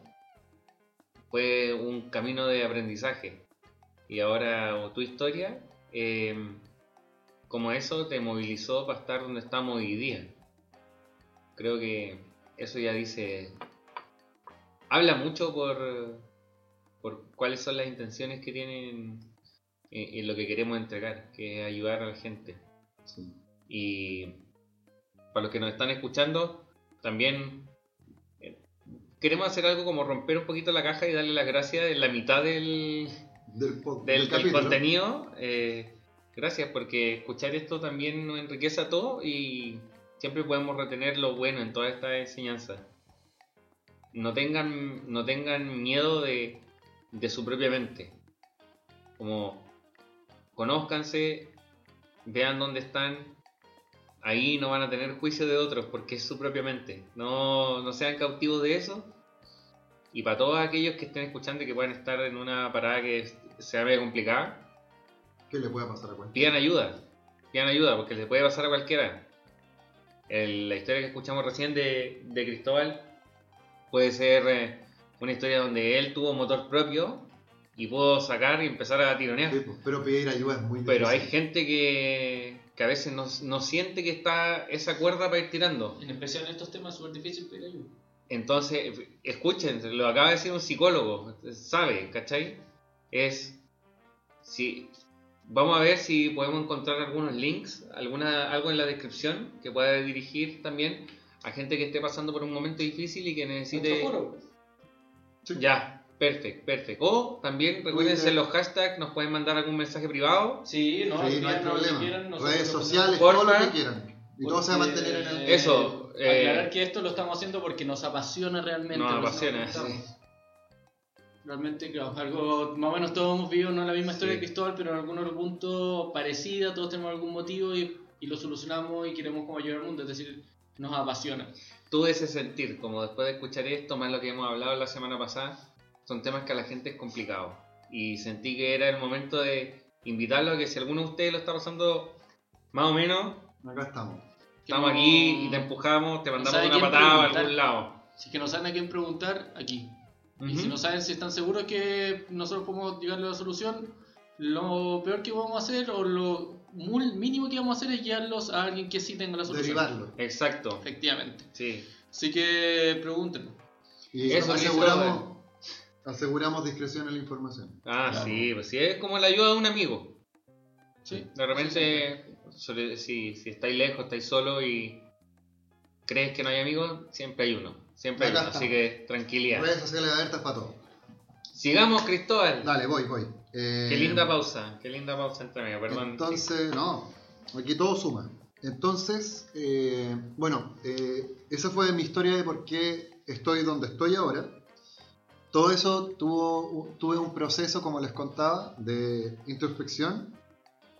fue un camino de aprendizaje. Y ahora tu historia, eh, como eso te movilizó para estar donde estamos hoy día. Creo que eso ya dice, habla mucho por, por cuáles son las intenciones que tienen en, en lo que queremos entregar, que es ayudar a la gente. Sí. Y para los que nos están escuchando, también eh, queremos hacer algo como romper un poquito la caja y darle las gracias en la mitad del, Del, po- del, del del capítulo. contenido. Eh, gracias, porque escuchar esto también nos enriquece a todos y siempre podemos retener lo bueno en toda esta enseñanza. No tengan, no tengan miedo de, de su propia mente. Como conózcanse, vean dónde están. Ahí no van a tener juicio de otros porque es su propia mente. No, no sean cautivos de eso. Y para todos aquellos que estén escuchando y que puedan estar en una parada que sea medio complicada, ¿Qué le puede pasar a cualquiera? pidan ayuda. Pidan ayuda porque les puede pasar a cualquiera. El- la historia que escuchamos recién de, de Cristóbal puede ser eh, una historia donde él tuvo motor propio y pudo sacar y empezar a tironear. Sí, pues, pero pedir ayuda es muy difícil. Pero hay gente que, que a veces no, no siente que está esa cuerda para ir tirando. En especial en estos temas es súper difícil pedir ayuda. Entonces, escuchen, lo acaba de decir un psicólogo, sabe, ¿cachai? Es, si, vamos a ver si podemos encontrar algunos links, alguna, algo en la descripción que pueda dirigir también a gente que esté pasando por un momento difícil y que necesite... Nuestro foro. Sí. Ya, perfecto, perfecto. O también recuérdense Twitter. los hashtags, nos pueden mandar algún mensaje privado. Sí, no, Sí, no hay escríbanos lo que problema. quieran, nosotros Redes lo sociales, Porfa. todo lo que quieran. Y todo se va a Porque, mantener en el... eh, Eso, eh, aclarar que esto lo estamos haciendo porque nos apasiona realmente. Nos lo que apasiona, estamos sí. contando. Realmente, claro, algo más o menos todos hemos vivido, no la misma historia Sí. de Cristóbal, pero en algún otro punto parecida, todos tenemos algún motivo y, y lo solucionamos y queremos como ayudar al mundo, es decir, nos apasiona. Tuve ese sentir, como después de escuchar esto, más lo que hemos hablado la semana pasada, son temas que a la gente es complicado. Y sentí que era el momento de invitarlo a que si alguno de ustedes lo está pasando más o menos, Acá estamos. estamos no- aquí y te empujamos, te mandamos sabe una quién patada a preguntar. algún lado. Si es que no saben a quién preguntar, aquí. Y Ujú. si no saben si están seguros que nosotros podemos llegarle a la solución, lo peor que vamos a hacer o lo mul- mínimo que vamos a hacer es guiarlos a alguien que sí tenga la solución. Derivarlo. Exacto, Efectivamente. sí. Así que pregunten. Y Eso, aseguramos, aseguramos discreción en la información. Ah, Claro. sí, pues sí, es como la ayuda de un amigo. Sí. De repente, sobre- si, si estáis lejos, estáis solo y crees que no hay amigos, siempre hay uno. Siempre hay Acá uno, así estamos. que tranquilidad. Redes sociales abiertas para todo. Sigamos, Cristóbal. Dale, voy, voy. Eh, Qué linda pausa, qué linda pausa entre medio, perdón. Entonces, no, aquí todo suma. Entonces, eh, bueno, eh, esa fue mi historia de por qué estoy donde estoy ahora. Todo eso tuvo, tuve un proceso, como les contaba, de introspección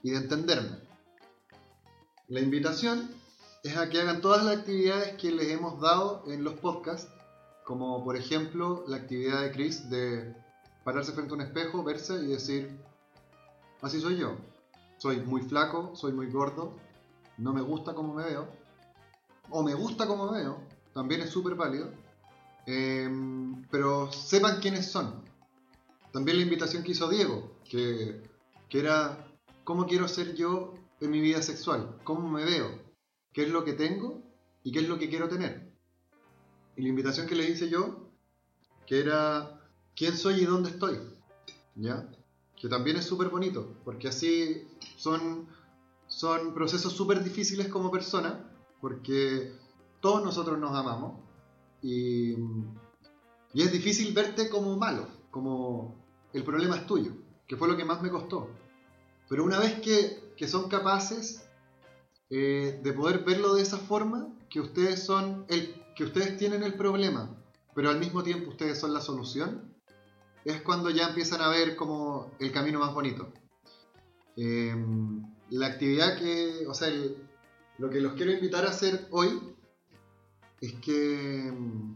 y de entenderme. La invitación es a que hagan todas las actividades que les hemos dado en los podcasts, como por ejemplo la actividad de Chris de pararse frente a un espejo, verse y decir, así soy yo. Soy muy flaco, soy muy gordo, no me gusta como me veo, o me gusta como me veo, también es súper válido, eh, pero sepan quiénes son. También la invitación que hizo Diego, que, que era cómo quiero ser yo en mi vida sexual, cómo me veo, qué es lo que tengo y qué es lo que quiero tener. Y la invitación que le hice yo, que era quién soy y dónde estoy, ¿ya? Que también es súper bonito, porque así son, son procesos súper difíciles como persona, porque todos nosotros nos amamos y, y es difícil verte como malo, como el problema es tuyo, que fue lo que más me costó. Pero una vez que, que son capaces eh, de poder verlo de esa forma, que ustedes son el, que ustedes tienen el problema, pero al mismo tiempo ustedes son la solución, es cuando ya empiezan a ver como el camino más bonito. Eh, la actividad que, o sea, el, lo que los quiero invitar a hacer hoy es que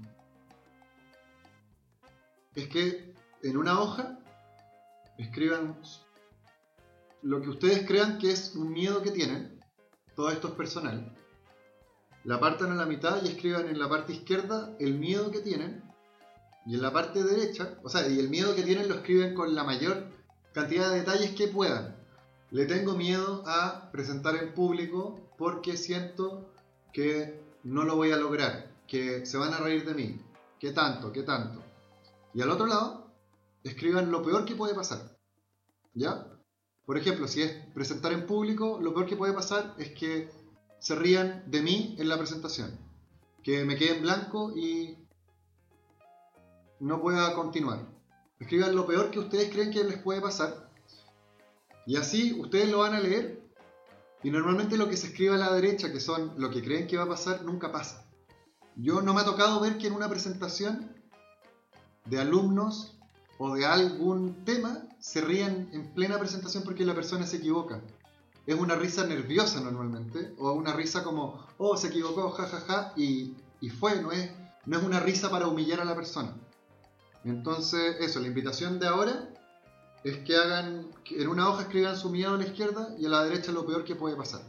es que en una hoja escriban lo que ustedes crean que es un miedo que tienen. Todo esto es personal. La partan a la mitad y escriban en la parte izquierda el miedo que tienen, y en la parte derecha, o sea, y el miedo que tienen lo escriben con la mayor cantidad de detalles que puedan. Le tengo miedo a presentar en público porque siento que no lo voy a lograr, que se van a reír de mí, que tanto, que tanto. Y al otro lado, escriban lo peor que puede pasar, ¿ya? Por ejemplo, si es presentar en público, lo peor que puede pasar es que se rían de mí en la presentación, que me quede en blanco y no pueda continuar. Escriban lo peor que ustedes creen que les puede pasar, y así ustedes lo van a leer, y normalmente lo que se escribe a la derecha, que son lo que creen que va a pasar, nunca pasa. Yo no me ha tocado ver que en una presentación de alumnos o de algún tema se rían en plena presentación porque la persona se equivoca. Es una risa nerviosa normalmente, o una risa como, oh, se equivocó, jajaja, ja, ja, y, y fue, no es, no es una risa para humillar a la persona. Entonces, eso, la invitación de ahora es que hagan, que en una hoja escriban su miedo a la izquierda y a la derecha lo peor que puede pasar.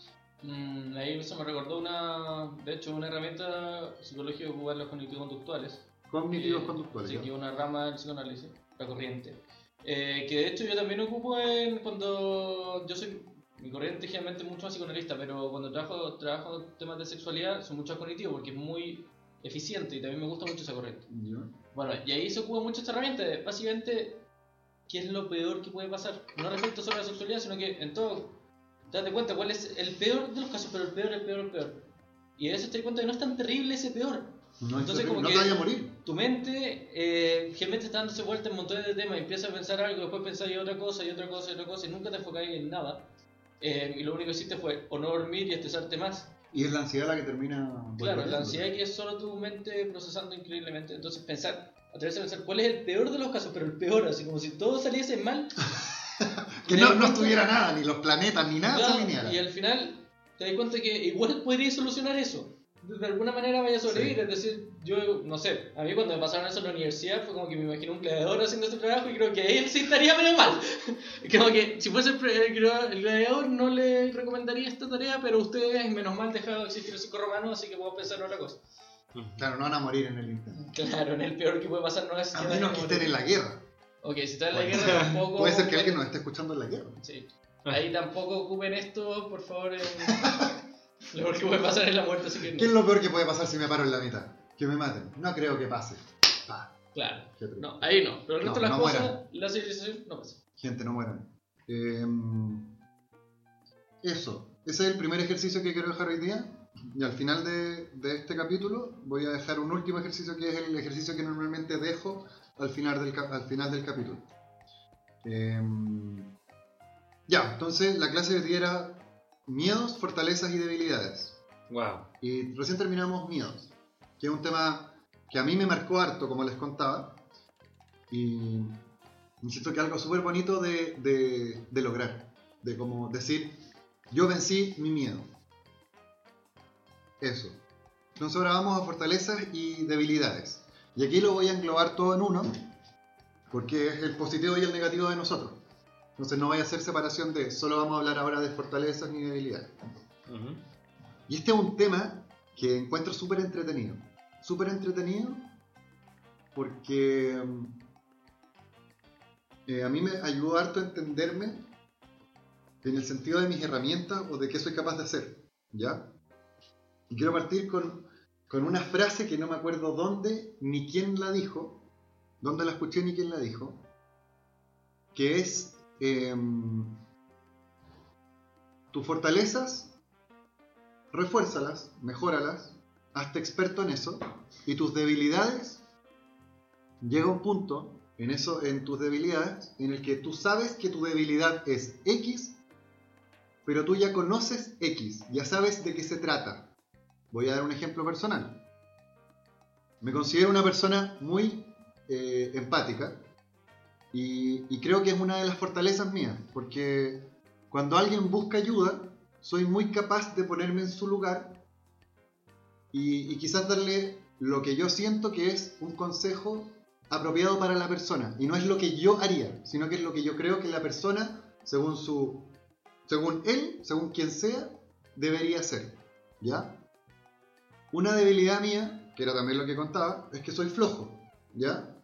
Mm, ahí eso me recordó una, de hecho, una herramienta psicológica que ocupan los cognitivos conductuales. Cognitivos que, conductuales. Sí, que es una rama del psicoanálisis, la corriente. Eh, que de hecho yo también ocupo en cuando yo soy, mi corriente generalmente es mucho más psicoanalista, pero cuando trabajo, trabajo temas de sexualidad son mucho más cognitivos porque es muy eficiente y también me gusta mucho esa corriente. ¿Ya? Bueno, y ahí se ocupa mucho esta herramienta de, básicamente, ¿qué es lo peor que puede pasar? No respecto solo a la sexualidad, sino que en todo, date cuenta cuál es el peor de los casos, pero el peor, el peor, el peor. Y de eso te das cuenta que no es tan terrible ese peor. No, Entonces, como no que te vaya a morir. Tu mente eh, generalmente está dándose vuelta en montones de temas y empiezas a pensar algo, después pensás en otra cosa y otra cosa y otra cosa y nunca te enfocás en nada. Eh, y lo único que hiciste fue o no dormir y estresarte más. Y es la ansiedad la que termina... Claro, la ansiedad que es solo tu mente procesando increíblemente. Entonces pensar, atreverse a pensar cuál es el peor de los casos, pero el peor, así como si todo saliese mal. que no, no estuviera nada, ni los planetas, ni nada Claro, se alineara. y al final te das cuenta que igual podrías solucionar eso. De alguna manera vaya a sobrevivir, sí. Es decir, yo no sé, a mí cuando me pasaron eso en la universidad fue como que me imaginé un gladiador haciendo ese trabajo y creo que él sí estaría medio mal. Como que si fuese el, el gladiador no le recomendaría esta tarea, pero ustedes menos mal dejado de existir el circo romano, así que puedo pensar en otra cosa. Claro, no van a morir en el intento. Claro, en el peor que puede pasar no es... A menos que estén en la guerra. Ok, si están en la guerra tampoco... Puede ser que alguien nos esté escuchando en la guerra. Sí. Ahí tampoco ocupen esto, por favor, en... Lo peor que puede pasar es la muerte, así que no. ¿Qué es lo peor que puede pasar si me paro en la mitad? Que me maten. No creo que pase. Pa. Claro. No, ahí no. Pero el resto no, de las no cosas, mueran. La civilización no pasa. Gente, no mueran. Eh, eso. Ese es el primer ejercicio que quiero dejar hoy día. Y al final de, de este capítulo voy a dejar un último ejercicio que es el ejercicio que normalmente dejo al final del, al final del capítulo. Eh, ya, entonces la clase de hoy día era miedos, fortalezas y debilidades. Wow. Y recién terminamos miedos, que es un tema que a mí me marcó harto, como les contaba. Y insisto que es algo súper bonito de, de, de lograr. de como decir, yo vencí mi miedo. Eso. Entonces ahora vamos a fortalezas y debilidades. Y aquí lo voy a englobar todo en uno, porque es el positivo y el negativo de nosotros. Entonces no vaya a hacer separación de, solo vamos a hablar ahora de fortalezas ni debilidades. Uh-huh. Y este es un tema que encuentro súper entretenido. Súper entretenido porque eh, a mí me ayudó harto a entenderme en el sentido de mis herramientas o de qué soy capaz de hacer, ¿ya? Y quiero partir con, con una frase que no me acuerdo dónde ni quién la dijo, dónde la escuché ni quién la dijo, que es eh, tus fortalezas, refuérzalas, mejóralas, hazte experto en eso, y tus debilidades, llega un punto en eso, en tus debilidades, en el que tú sabes que tu debilidad es X, pero tú ya conoces X, ya sabes de qué se trata. Voy a dar un ejemplo personal. Me considero una persona muy eh, empática y, y creo que es una de las fortalezas mías, porque cuando alguien busca ayuda, soy muy capaz de ponerme en su lugar y, y quizás darle lo que yo siento que es un consejo apropiado para la persona. Y no es lo que yo haría, sino que es lo que yo creo que la persona, según su, según él, según quien sea, debería hacer. ¿Ya? Una debilidad mía, que era también lo que contaba, es que soy flojo, ¿ya?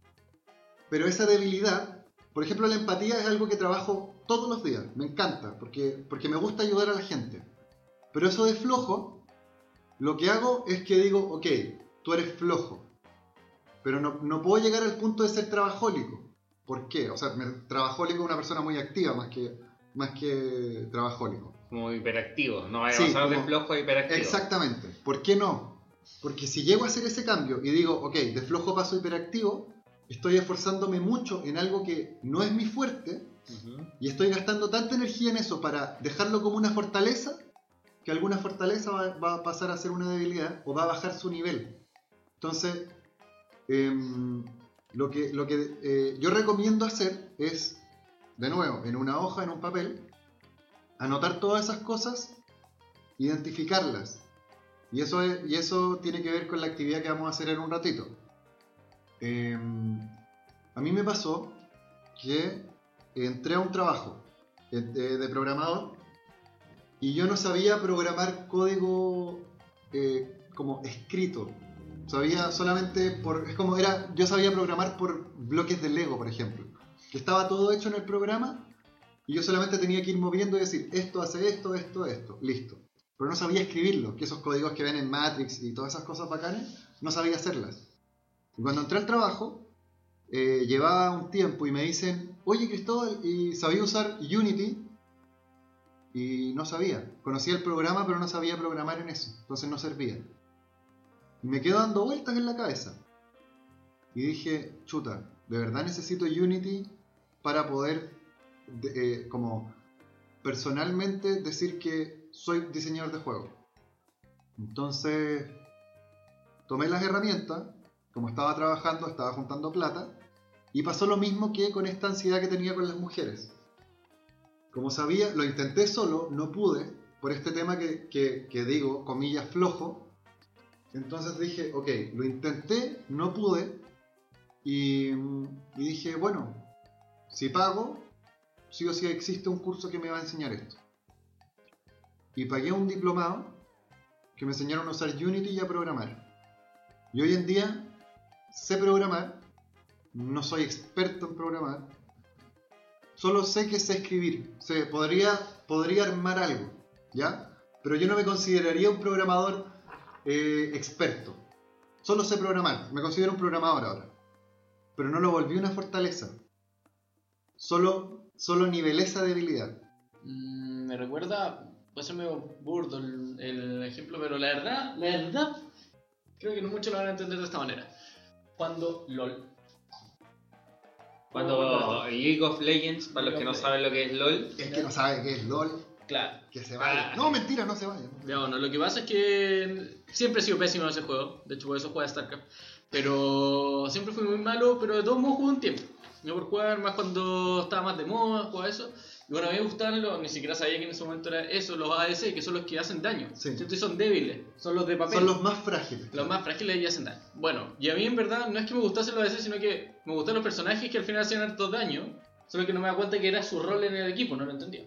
Pero esa debilidad, por ejemplo, la empatía es algo que trabajo todos los días, me encanta, porque, porque me gusta ayudar a la gente. Pero eso de flojo, lo que hago es que digo, ok, tú eres flojo, pero no, no puedo llegar al punto de ser trabajólico. ¿Por qué? O sea, me, trabajólico es una persona muy activa, más que, más que trabajólico. Como hiperactivo, no vaya a sí, pasar como, de flojo a hiperactivo. Exactamente. ¿Por qué no? Porque si llego a hacer ese cambio y digo, ok, de flojo paso a hiperactivo, estoy esforzándome mucho en algo que no es mi fuerte, uh-huh, y estoy gastando tanta energía en eso para dejarlo como una fortaleza, que alguna fortaleza va, va a pasar a ser una debilidad o va a bajar su nivel. Entonces, eh, lo que, lo que eh, yo recomiendo hacer es, de nuevo, en una hoja, en un papel, anotar todas esas cosas, identificarlas. Y eso, es, y eso tiene que ver con la actividad que vamos a hacer en un ratito. Eh, a mí me pasó que entré a un trabajo de, de programador y yo no sabía programar código eh, como escrito. Sabía solamente por... Es como era... Yo sabía programar por bloques de Lego, por ejemplo. Que estaba todo hecho en el programa y yo solamente tenía que ir moviendo y decir, esto hace esto, esto, esto, listo. Pero no sabía escribirlo, que esos códigos que ven en Matrix y todas esas cosas bacanas, no sabía hacerlas. Y cuando entré al trabajo, eh, llevaba un tiempo y me dicen, oye Cristóbal, ¿y sabía usar Unity? Y no sabía. Conocía el programa, pero no sabía programar en eso, entonces no servía. Y me quedo dando vueltas en la cabeza. Y dije, chuta, de verdad necesito Unity para poder, de, eh, como personalmente, decir que soy diseñador de juegos. Entonces, tomé las herramientas, como estaba trabajando, estaba juntando plata, y pasó lo mismo que con esta ansiedad que tenía con las mujeres. Como sabía, lo intenté solo, no pude, por este tema que, que, que digo, comillas, flojo. Entonces dije, ok, lo intenté, no pude, y, y dije, bueno, si pago, sí o sí existe un curso que me va a enseñar esto. Y pagué un diplomado que me enseñaron a usar Unity y a programar. Y hoy en día sé programar, no soy experto en programar, solo sé que sé escribir, sé, podría, podría armar algo, ¿ya? Pero yo no me consideraría un programador eh, experto. Solo sé programar, me considero un programador ahora. Pero no lo volví una fortaleza. Solo, solo nivelé esa debilidad. Mm, me recuerda, puede ser medio burdo el, el ejemplo, pero la verdad, la verdad, creo que no muchos lo van a entender de esta manera. Cuando LOL. Cuando oh, League of Legends, para League los que no saben lo que es LOL. Es que no sabe qué es LOL. Claro. Que se vaya. Ah, no, mentira, no se vaya. No, no, lo que pasa es que siempre he sido pésimo en ese juego. De hecho, por eso juego a StarCraft. Pero siempre fui muy malo, pero de todos modos jugué un tiempo. No por jugar, más cuando estaba más de moda, jugaba eso. Y bueno, a mí me gustaban los, ni siquiera sabía que en ese momento era eso, los A D C, que son los que hacen daño, Sí. ¿cierto? Y son débiles, son los de papel. Son los más frágiles. Los más frágiles y hacen daño. Bueno, y a mí en verdad no es que me gustasen los A D C, sino que me gustan los personajes que al final hacían harto daño, solo que no me da cuenta que era su rol en el equipo, no lo entendía.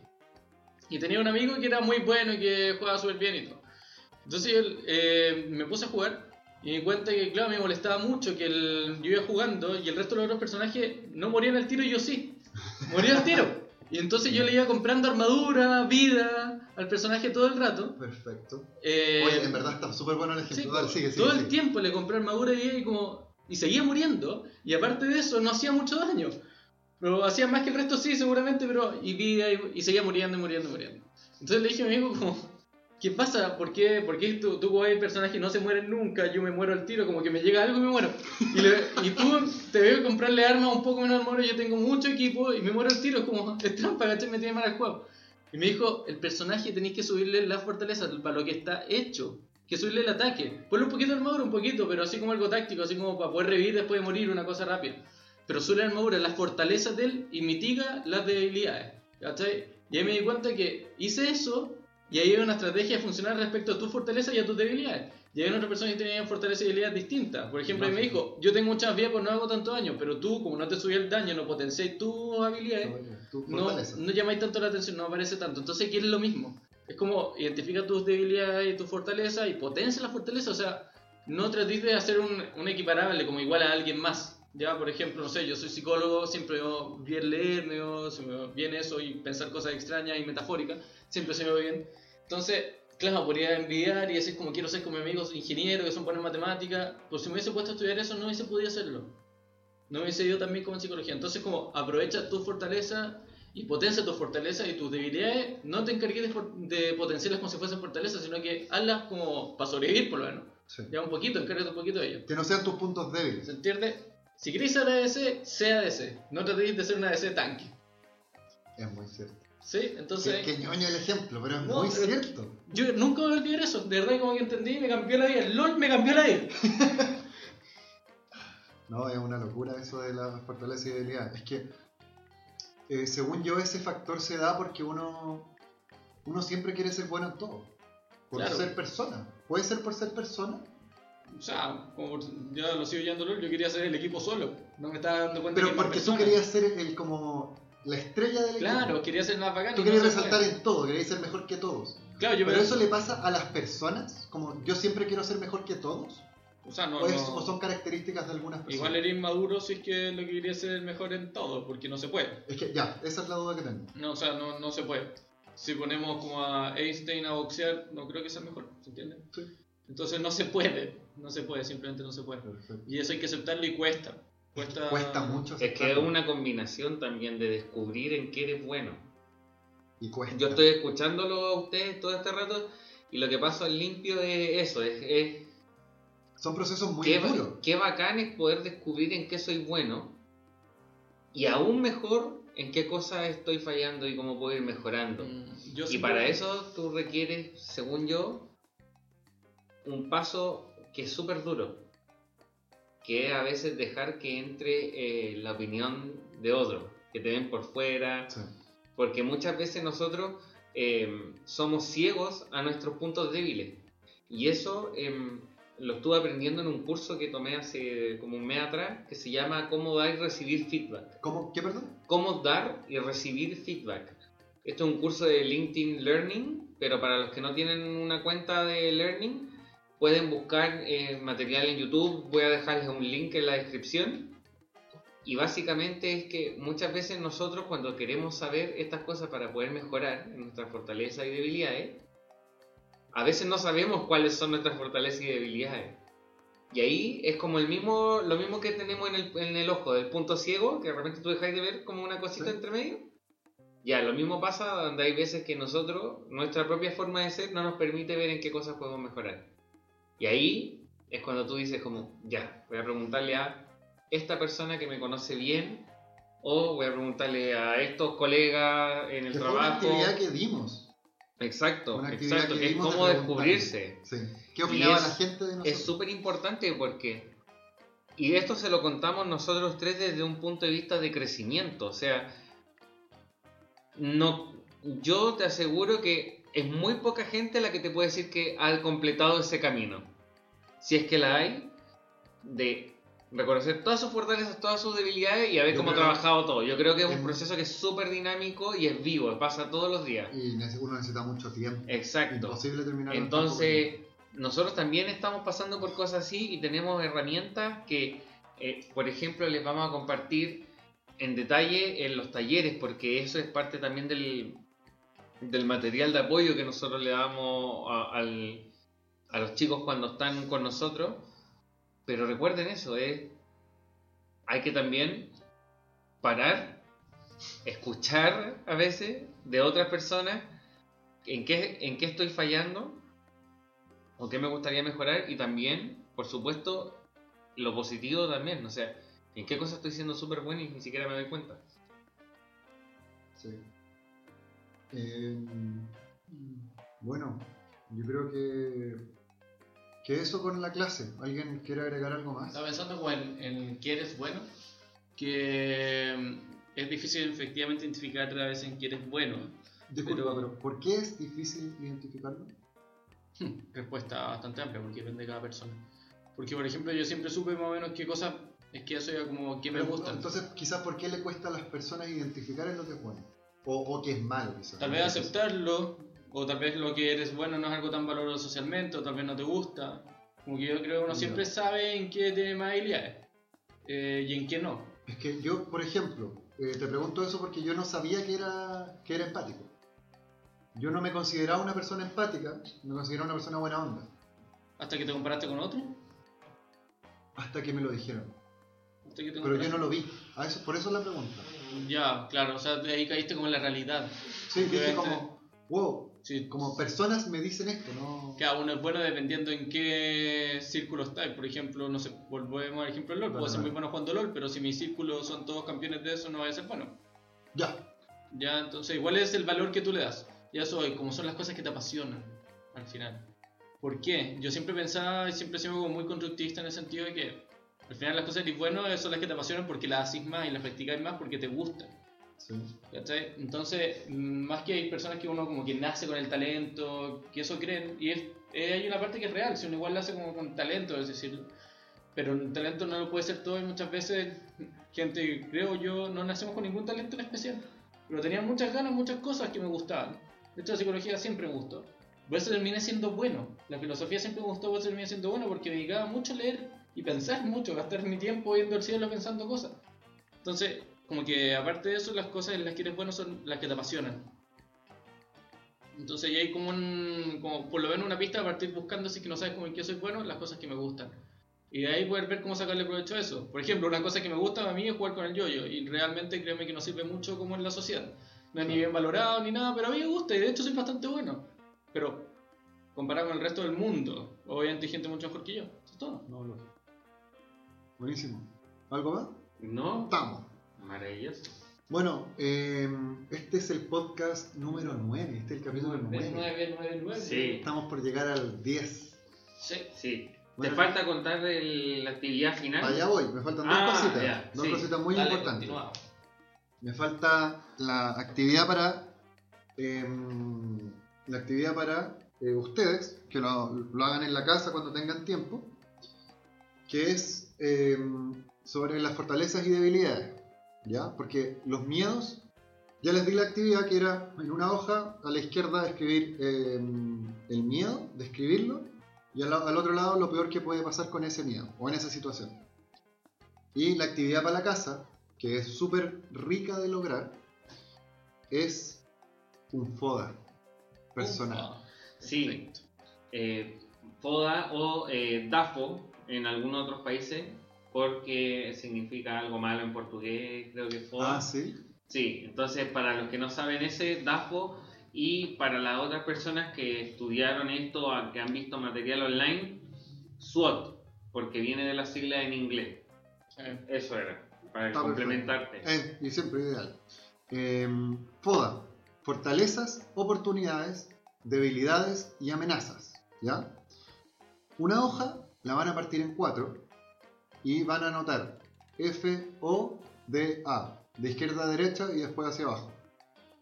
Y tenía un amigo que era muy bueno y que jugaba súper bien y todo. Entonces él, eh, me puse a jugar y me di cuenta que, claro, me molestaba mucho que el, yo iba jugando y el resto de los otros personajes no morían al tiro y yo sí. Moría al tiro. Y entonces yo le iba comprando armadura, vida al personaje todo el rato. Perfecto. Eh, Oye, en verdad está súper bueno el ejemplo. sí, Dale, sigue, sigue, todo sigue. el tiempo le compré armadura y vida y como... Y seguía muriendo. Y aparte de eso no hacía mucho daño. Pero hacía más que el resto sí, seguramente, pero... Y vida y, y seguía muriendo y muriendo y muriendo. Entonces le dije a mi amigo como... ¿Qué pasa? ¿Por qué, ¿Por qué tú, tú como el personaje no se mueren nunca? Yo me muero al tiro, como que me llega algo y me muero. Y, le, y tú te veo comprarle armas un poco menos armadura, yo tengo mucho equipo y me muero al tiro, es como, es trampa, ¿cachai? Me tiene mal al juego. Y me dijo, el personaje tenéis que subirle la fortaleza para lo que está hecho, que subirle el ataque. Ponle un poquito de armadura, un poquito, pero así como algo táctico, así como para poder revivir después de morir, una cosa rápida. Pero sube la armadura, las fortalezas de él y mitiga las debilidades, ¿cachai? Y ahí me di cuenta que hice eso. Y ahí hay una estrategia funcional respecto a tu fortaleza y a tus debilidades. Y hay otras personas que tenían fortaleza y debilidades distintas. Por ejemplo, no, él me dijo, yo tengo muchas vías, pues no hago tanto daño, pero tú, como no te subí el daño, no potenciáis tus habilidades, no, no llamáis tanto la atención, no aparece tanto. Entonces aquí es lo mismo. Es como, identifica tus debilidades y tus fortalezas y potencia la fortaleza. O sea, no tratéis de hacer un, un equiparable como igual a alguien más. Ya, por ejemplo, no sé, yo soy psicólogo, siempre veo bien leerme, o se me va bien eso y pensar cosas extrañas y metafóricas, siempre se me va bien. Entonces, claro, podría envidiar y decir como quiero ser como mi amigo ingeniero que son buenos en matemáticas. Pues si me hubiese puesto a estudiar eso no hubiese podido hacerlo. No hubiese ido también como en psicología. Entonces, como aprovecha tu fortaleza y potencia tus fortalezas y tus debilidades. No te encargues de, de potenciarlas como si fuesen fortalezas, sino que hazlas como para sobrevivir por lo menos. Sí. Ya un poquito, encárgate un poquito de ello. Que no sean tus puntos débiles. ¿Se entiende? Si queréis ser A D C, sea A D C. No tratéis de ser una A D C tanque. Es muy cierto. Sí, entonces... Qué, qué ñoño el ejemplo, pero es no, muy pero cierto. Yo nunca voy a olvidar eso, de verdad como que entendí y me cambió la vida. El LOL me cambió la vida. No, es una locura eso de la fortaleza y debilidad. Es que, eh, según yo, ese factor se da porque uno, uno siempre quiere ser bueno en todo. Por claro. ser persona. ¿Puede ser por ser persona? O sea, como ya lo sigo yendo LOL, yo quería ser el equipo solo. No me estaba dando cuenta pero que porque tú querías ser el como... la estrella del claro, equipo. Claro, quería ser más bacán. Tú querías no resaltar puede. en todo, querías ser mejor que todos. Claro, yo pero me... eso le pasa a las personas, como yo siempre quiero ser mejor que todos. O sea, no, o, es, no... o son características de algunas personas. Igual eres inmaduro si es que lo que quería ser el mejor en todo, porque no se puede. Es que ya, esa es la duda que tengo. No, o sea, no, no se puede. Si ponemos como a Einstein a boxear, no creo que sea mejor, ¿se entiende? Sí. Entonces no se puede, no se puede, simplemente no se puede. Perfecto. Y eso hay que aceptarlo y cuesta. Cuesta, cuesta mucho aceptarlo. Es que es una combinación también de descubrir en qué eres bueno. Y cuesta. Yo estoy escuchándolo a ustedes todo este rato y lo que pasa al limpio es eso, es... es son procesos muy qué, duros. Qué bacán es poder descubrir en qué soy bueno y aún mejor en qué cosas estoy fallando y cómo puedo ir mejorando. Mm, yo y para que... eso tú requieres, según yo, un paso que es súper duro, que es a veces dejar que entre eh, la opinión de otro, que te ven por fuera, sí. Porque muchas veces nosotros eh, somos ciegos a nuestros puntos débiles y eso... Eh, lo estuve aprendiendo en un curso que tomé hace como un mes atrás que se llama Cómo dar y recibir feedback. ¿Cómo? ¿Qué, perdón? Cómo dar y recibir feedback. Esto es un curso de LinkedIn Learning, pero para los que no tienen una cuenta de Learning pueden buscar eh, material en YouTube. Voy a dejarles un link en la descripción. Y básicamente es que muchas veces nosotros cuando queremos saber estas cosas para poder mejorar en nuestras fortalezas y debilidades, a veces no sabemos cuáles son nuestras fortalezas y debilidades. Y ahí es como el mismo, lo mismo que tenemos en el, en el ojo, del punto ciego, que de repente tú dejáis de ver como una cosita sí. entre medio. Ya, lo mismo pasa donde hay veces que nosotros, nuestra propia forma de ser, no nos permite ver en qué cosas podemos mejorar. Y ahí es cuando tú dices como, ya, voy a preguntarle a esta persona que me conoce bien, o voy a preguntarle a estos colegas en el trabajo. Fue una actividad que dimos. Exacto, exacto, que, que es cómo descubrirse. Sí. ¿Qué opinaba es, la gente de nosotros? Es súper importante porque, y esto se lo contamos nosotros tres desde un punto de vista de crecimiento, o sea, no, yo te aseguro que es muy poca gente la que te puede decir que ha completado ese camino. Si es que la hay, de reconocer todas sus fortalezas, todas sus debilidades y a ver Yo cómo ha creo- trabajado todo. Yo creo que es un en- proceso que es súper dinámico y es vivo, pasa todos los días. Y nece- uno necesita mucho tiempo. Exacto. Imposible terminar en tan poco Entonces, nosotros también estamos pasando por cosas así y tenemos herramientas que, eh, por ejemplo, les vamos a compartir en detalle en los talleres, porque eso es parte también del, del material de apoyo que nosotros le damos a, al- a los chicos cuando están con nosotros. Pero recuerden eso, eh, hay que también parar, escuchar a veces de otras personas en qué, en qué estoy fallando o qué me gustaría mejorar, y también, por supuesto, lo positivo también, o sea, en qué cosas estoy siendo súper bueno y ni siquiera me doy cuenta. Sí. Eh, bueno, yo creo que, que eso con la clase. ¿Alguien quiere agregar algo más? Estaba pensando como en, en qué eres bueno, que mm, es difícil efectivamente identificar a veces en qué eres bueno. Disculpa, pero- pero ¿por qué es difícil identificarlo? Respuesta bastante amplia porque depende de cada persona. Porque, por ejemplo, yo siempre supe más o menos qué cosas, es que eso ya como qué me Pero, gustan. Entonces, quizás ¿por qué le cuesta a las personas identificar en lo que es bueno? O, o que es malo, quizás. Tal vez aceptarlo, o tal vez lo que eres bueno no es algo tan valorado socialmente, o tal vez no te gusta. Como que yo creo que uno Ya. siempre sabe en qué tiene más habilidades eh, y en qué no. Es que yo, por ejemplo, eh, te pregunto eso porque yo no sabía que era, que era empático. Yo no me consideraba una persona empática, me consideraba una persona buena onda, Hasta que te comparaste con otro. hasta que me lo dijeron. Hasta que te Pero yo comparaste- no lo vi. A eso, por eso la pregunta. Ya, claro, o sea, de ahí caíste como en la realidad. Sí, dije Obviamente. como, wow, Sí, como personas me dicen esto, ¿no? cada uno es bueno dependiendo en qué círculo está. Por ejemplo, no sé, volvemos al ejemplo del LoL. Puedo Vale, ser muy vale. bueno jugando LoL, pero si mis círculos son todos campeones de eso, no voy a ser bueno. Ya, Ya, entonces, igual es el valor que tú le das. Ya eso, como son las cosas que te apasionan al final. ¿Por qué? Yo siempre pensaba y siempre he sido como muy constructivista en el sentido de que al final las cosas que eres bueno son las que te apasionan porque las haces más y las practicas más porque te gustan. sí. ¿Cachai? Entonces, mm, más que hay personas que uno como que nace con el talento, que eso creen, y es, eh, hay una parte que es real, si uno igual lo hace como con talento, es decir, pero el talento no lo puede ser todo y muchas veces, gente, creo yo, no nacemos con ningún talento en especial, pero tenía muchas ganas, muchas cosas que me gustaban. De hecho, la psicología siempre me gustó. Por eso terminé siendo bueno. La filosofía siempre me gustó, por eso terminé siendo bueno, porque me dedicaba mucho a leer y pensar mucho, gastar mi tiempo viendo el cielo pensando cosas. Entonces, como que aparte de eso, las cosas en las que eres bueno son las que te apasionan. Entonces ya hay como, un, como por lo menos una pista a partir buscando si es que no sabes como en qué soy bueno, las cosas que me gustan. Y de ahí poder ver cómo sacarle provecho a eso. Por ejemplo, una cosa que me gusta a mí es jugar con el yoyo. Y realmente créeme que no sirve mucho como en la sociedad. No es ni bien valorado ni nada, pero a mí me gusta y de hecho soy bastante bueno. Pero comparado con el resto del mundo, obviamente hay gente mucho mejor que yo. Eso es todo. No, lógico. Buenísimo. ¿Algo más? ¿No? Estamos. Maravilloso. Bueno, eh, este es el podcast número nueve, este es el capítulo nueve. nueve, nueve, nueve. Sí. Estamos por llegar al diez. Sí. Sí. Bueno. Te falta contar el- la actividad final. Allá voy, me faltan Ah, dos cositas, ya, dos sí. cositas muy Dale, importantes. continuamos. Me falta la actividad para em, la actividad para eh, ustedes, que lo, lo hagan en la casa cuando tengan tiempo, que es em, sobre las fortalezas y debilidades, ¿ya? Porque los miedos, ya les di la actividad que era en una hoja a la izquierda escribir em, el miedo, describirlo, y al, al otro lado lo peor que puede pasar con ese miedo o en esa situación. Y la actividad para la casa, que es súper rica de lograr, es un FODA personal. Ufa. Sí. Perfecto. Eh, FODA o eh, DAFO en algunos otros países, porque significa algo malo en portugués, creo que FODA. Ah, sí. Sí, entonces para los que no saben ese, DAFO, y para las otras personas que estudiaron esto, a- que han visto material online, SWOT, porque viene de la sigla en inglés. Sí. Eso era, para Está complementarte. Eh, y siempre ideal. Em, FODA, fortalezas, oportunidades, debilidades y amenazas. ¿Ya? Una hoja la van a partir en cuatro y van a anotar F, O, D, A, de izquierda a derecha y después hacia abajo.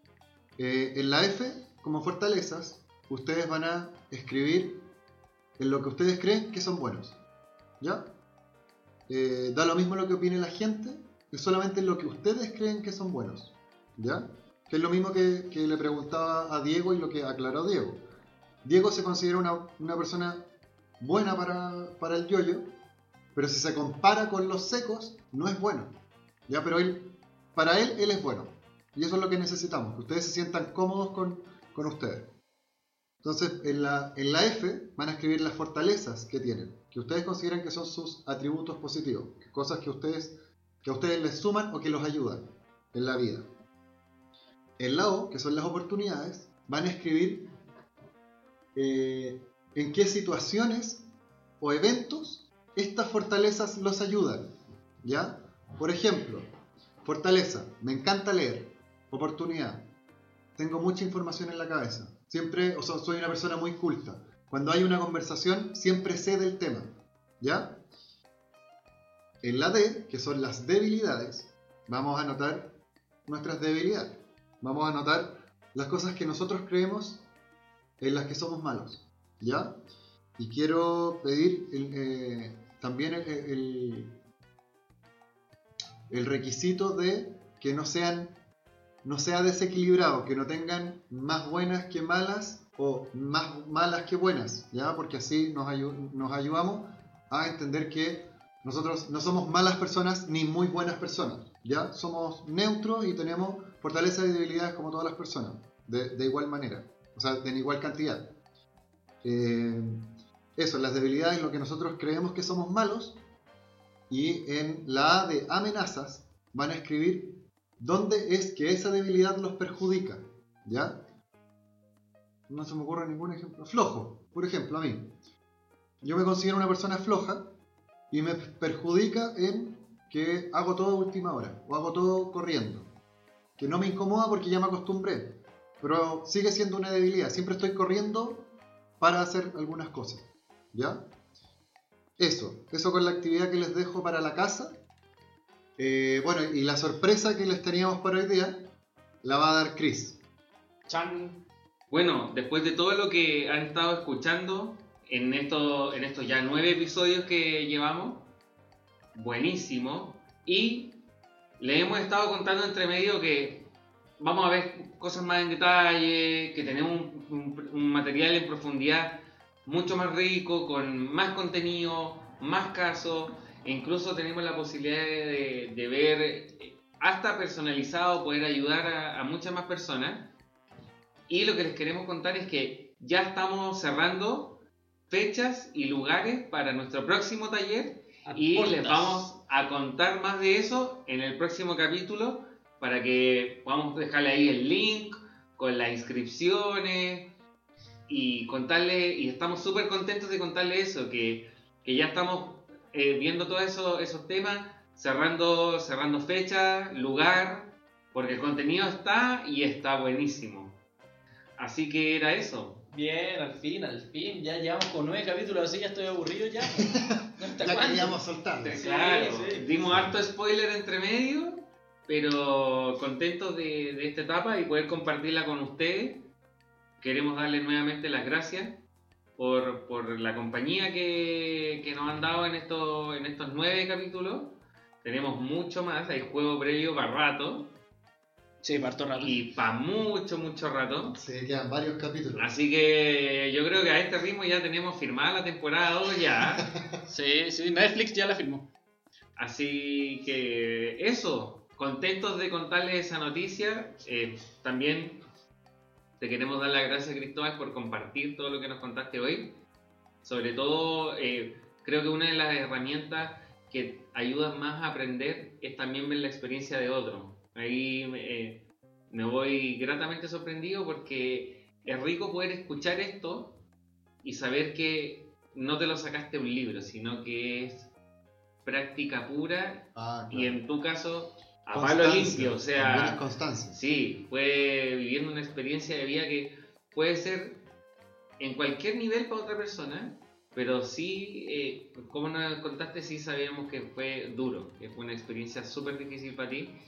Eh, en la F, como fortalezas, ustedes van a escribir en lo que ustedes creen que son buenos. ¿Ya? Eh, da lo mismo lo que opine la gente, es solamente lo que ustedes creen que son buenos. ¿Ya? Que es lo mismo que, que le preguntaba a Diego y lo que aclaró Diego. Diego se considera una, una persona buena para, para el yoyo, pero si se compara con los secos, no es bueno. ¿Ya? Pero él, para él, él es bueno. Y eso es lo que necesitamos, que ustedes se sientan cómodos con, con ustedes. Entonces, en la, en la F van a escribir las fortalezas que tienen, que ustedes consideran que son sus atributos positivos, cosas que, ustedes, que a ustedes les suman o que los ayudan en la vida. En la O, que son las oportunidades, van a escribir eh, en qué situaciones o eventos estas fortalezas los ayudan. ¿Ya? Por ejemplo, fortaleza, me encanta leer. Oportunidad, tengo mucha información en la cabeza. Siempre, o sea, soy una persona muy culta. Cuando hay una conversación, siempre sé del tema. ¿Ya? En la D, que son las debilidades, vamos a anotar nuestras debilidades. Vamos a anotar las cosas que nosotros creemos en las que somos malos. ¿Ya? Y quiero pedir el, eh, también el, el, el requisito de que no sean no sea desequilibrado, que no tengan más buenas que malas o más malas que buenas, ¿ya? Porque así nos, ayu- nos ayudamos a entender que nosotros no somos malas personas ni muy buenas personas, ¿ya? Somos neutros y tenemos fortalezas y debilidades como todas las personas, de, de igual manera, o sea, de igual cantidad. Eh, eso, las debilidades es lo que nosotros creemos que somos malos, y en la A de amenazas van a escribir ¿dónde es que esa debilidad los perjudica? ¿Ya? No se me ocurre ningún ejemplo. Flojo, por ejemplo, a mí. Yo me considero una persona floja y me perjudica en que hago todo a última hora o hago todo corriendo. Que no me incomoda porque ya me acostumbré, pero sigue siendo una debilidad. Siempre estoy corriendo para hacer algunas cosas. ¿Ya? Eso, eso con la actividad que les dejo para la casa. Eh, bueno, y la sorpresa que les teníamos para hoy día la va a dar Chris. Chan. Bueno, después de todo lo que han estado escuchando en, esto, en estos ya nueve episodios que llevamos, buenísimo, y le hemos estado contando entre medio que vamos a ver cosas más en detalle, que tenemos un, un, un material en profundidad mucho más rico, con más contenido, más casos. E incluso tenemos la posibilidad de, de ver hasta personalizado, poder ayudar a, a muchas más personas. Y lo que les queremos contar es que ya estamos cerrando fechas y lugares para nuestro próximo taller. A y portas. Les vamos a contar más de eso en el próximo capítulo, para que podamos dejarle ahí el link con las inscripciones y contarle. Y estamos súper contentos de contarle eso, que, que ya estamos Eh, viendo todos eso, esos temas, cerrando, cerrando fecha, lugar, porque el contenido está y está buenísimo. Así que era eso. Bien, al fin, al fin, ya llevamos con nueve capítulos, así ya estoy aburrido ya. ¿No ya queríamos soltar. Sí, claro, sí, dimos sí. harto spoiler entre medio, pero contentos de, de esta etapa y poder compartirla con ustedes. Queremos darles nuevamente las gracias Por, por la compañía que, que nos han dado en estos, en estos nueve capítulos. Tenemos mucho más, hay juego previo para rato. Sí, para harto rato. Y para mucho, mucho rato. Sí, quedan varios capítulos. Así que yo creo que a este ritmo ya tenemos firmada la temporada dos ya. Sí, sí, Netflix ya la firmó. Así que eso, contentos de contarles esa noticia. Eh, también te queremos dar las gracias, Cristóbal, por compartir todo lo que nos contaste hoy. Sobre todo, eh, creo que una de las herramientas que ayudan más a aprender es también ver la experiencia de otro. Ahí eh, me voy gratamente sorprendido, porque es rico poder escuchar esto y saber que no te lo sacaste de un libro, sino que es práctica pura. Ah, claro. Y en tu caso, a palo limpio, o sea, constancia. Sí, fue viviendo una experiencia de vida que puede ser en cualquier nivel para otra persona, pero sí, eh, como nos contaste, sí sabíamos que fue duro, que fue una experiencia súper difícil para ti.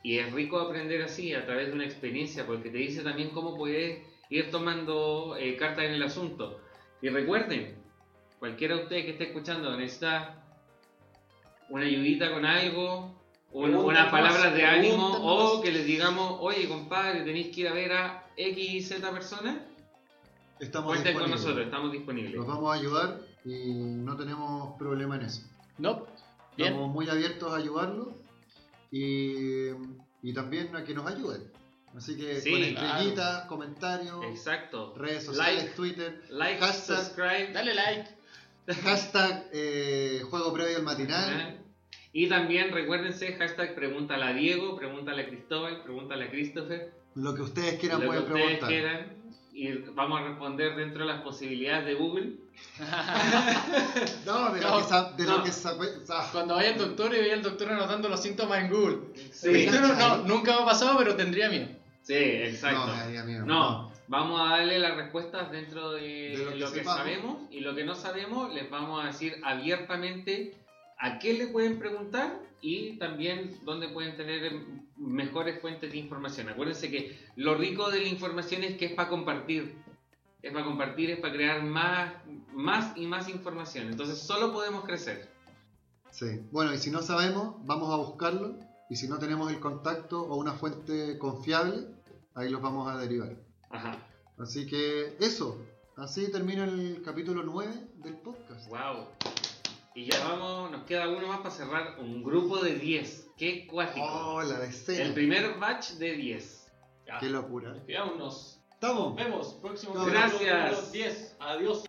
Y es rico aprender así, a través de una experiencia, porque te dice también cómo puedes ir tomando eh, cartas en el asunto. Y recuerden, cualquiera de ustedes que esté escuchando necesita una ayudita con algo, un, unas palabras de ánimo, o que les digamos, oye compadre, tenéis que ir a ver a X, Z persona. Estamos Cuenten con nosotros, estamos disponibles. Los vamos a ayudar y no tenemos problema en eso. No, bien. Estamos muy abiertos a ayudarlos y, y también a que nos ayuden. Así que sí, con estrellitas, claro. comentarios, exacto. redes sociales, like, Twitter, like, hashtag, subscribe, dale like, hashtag eh, juego previo al matinal. Y también recuérdense, hashtag pregúntale a Diego, pregúntale a Cristóbal, pregúntale a Christopher. Lo que ustedes quieran lo pueden que ustedes preguntar. Quieran, y vamos a responder dentro de las posibilidades de Google. no, de no, lo que sabe. De no. lo que sabe ah. Cuando vaya al doctor y vea al doctor anotando los síntomas en Google. Sí. No, no, nunca me ha pasado, pero tendría miedo. Sí, exacto. No, me miedo, no, no, vamos a darle las respuestas dentro de, de lo que, lo que sabemos, y lo que no sabemos les vamos a decir abiertamente a qué le pueden preguntar y también dónde pueden tener mejores fuentes de información. Acuérdense que lo rico de la información es que es para compartir. Es para compartir, es para crear más, más y más información. Entonces solo podemos crecer. Sí. Bueno, y si no sabemos, vamos a buscarlo. Y si no tenemos el contacto o una fuente confiable, ahí los vamos a derivar. Ajá. Así que eso. Así termina el capítulo nueve del podcast. Wow. Y ya vamos, nos queda uno más para cerrar, un grupo de diez. ¡Qué cuático! ¡Oh, la escena! El primer batch de diez. ¡Qué locura! Nos quedámonos. ¡Estamos! Nos vemos. Próximo Gracias. capítulo diez. Adiós.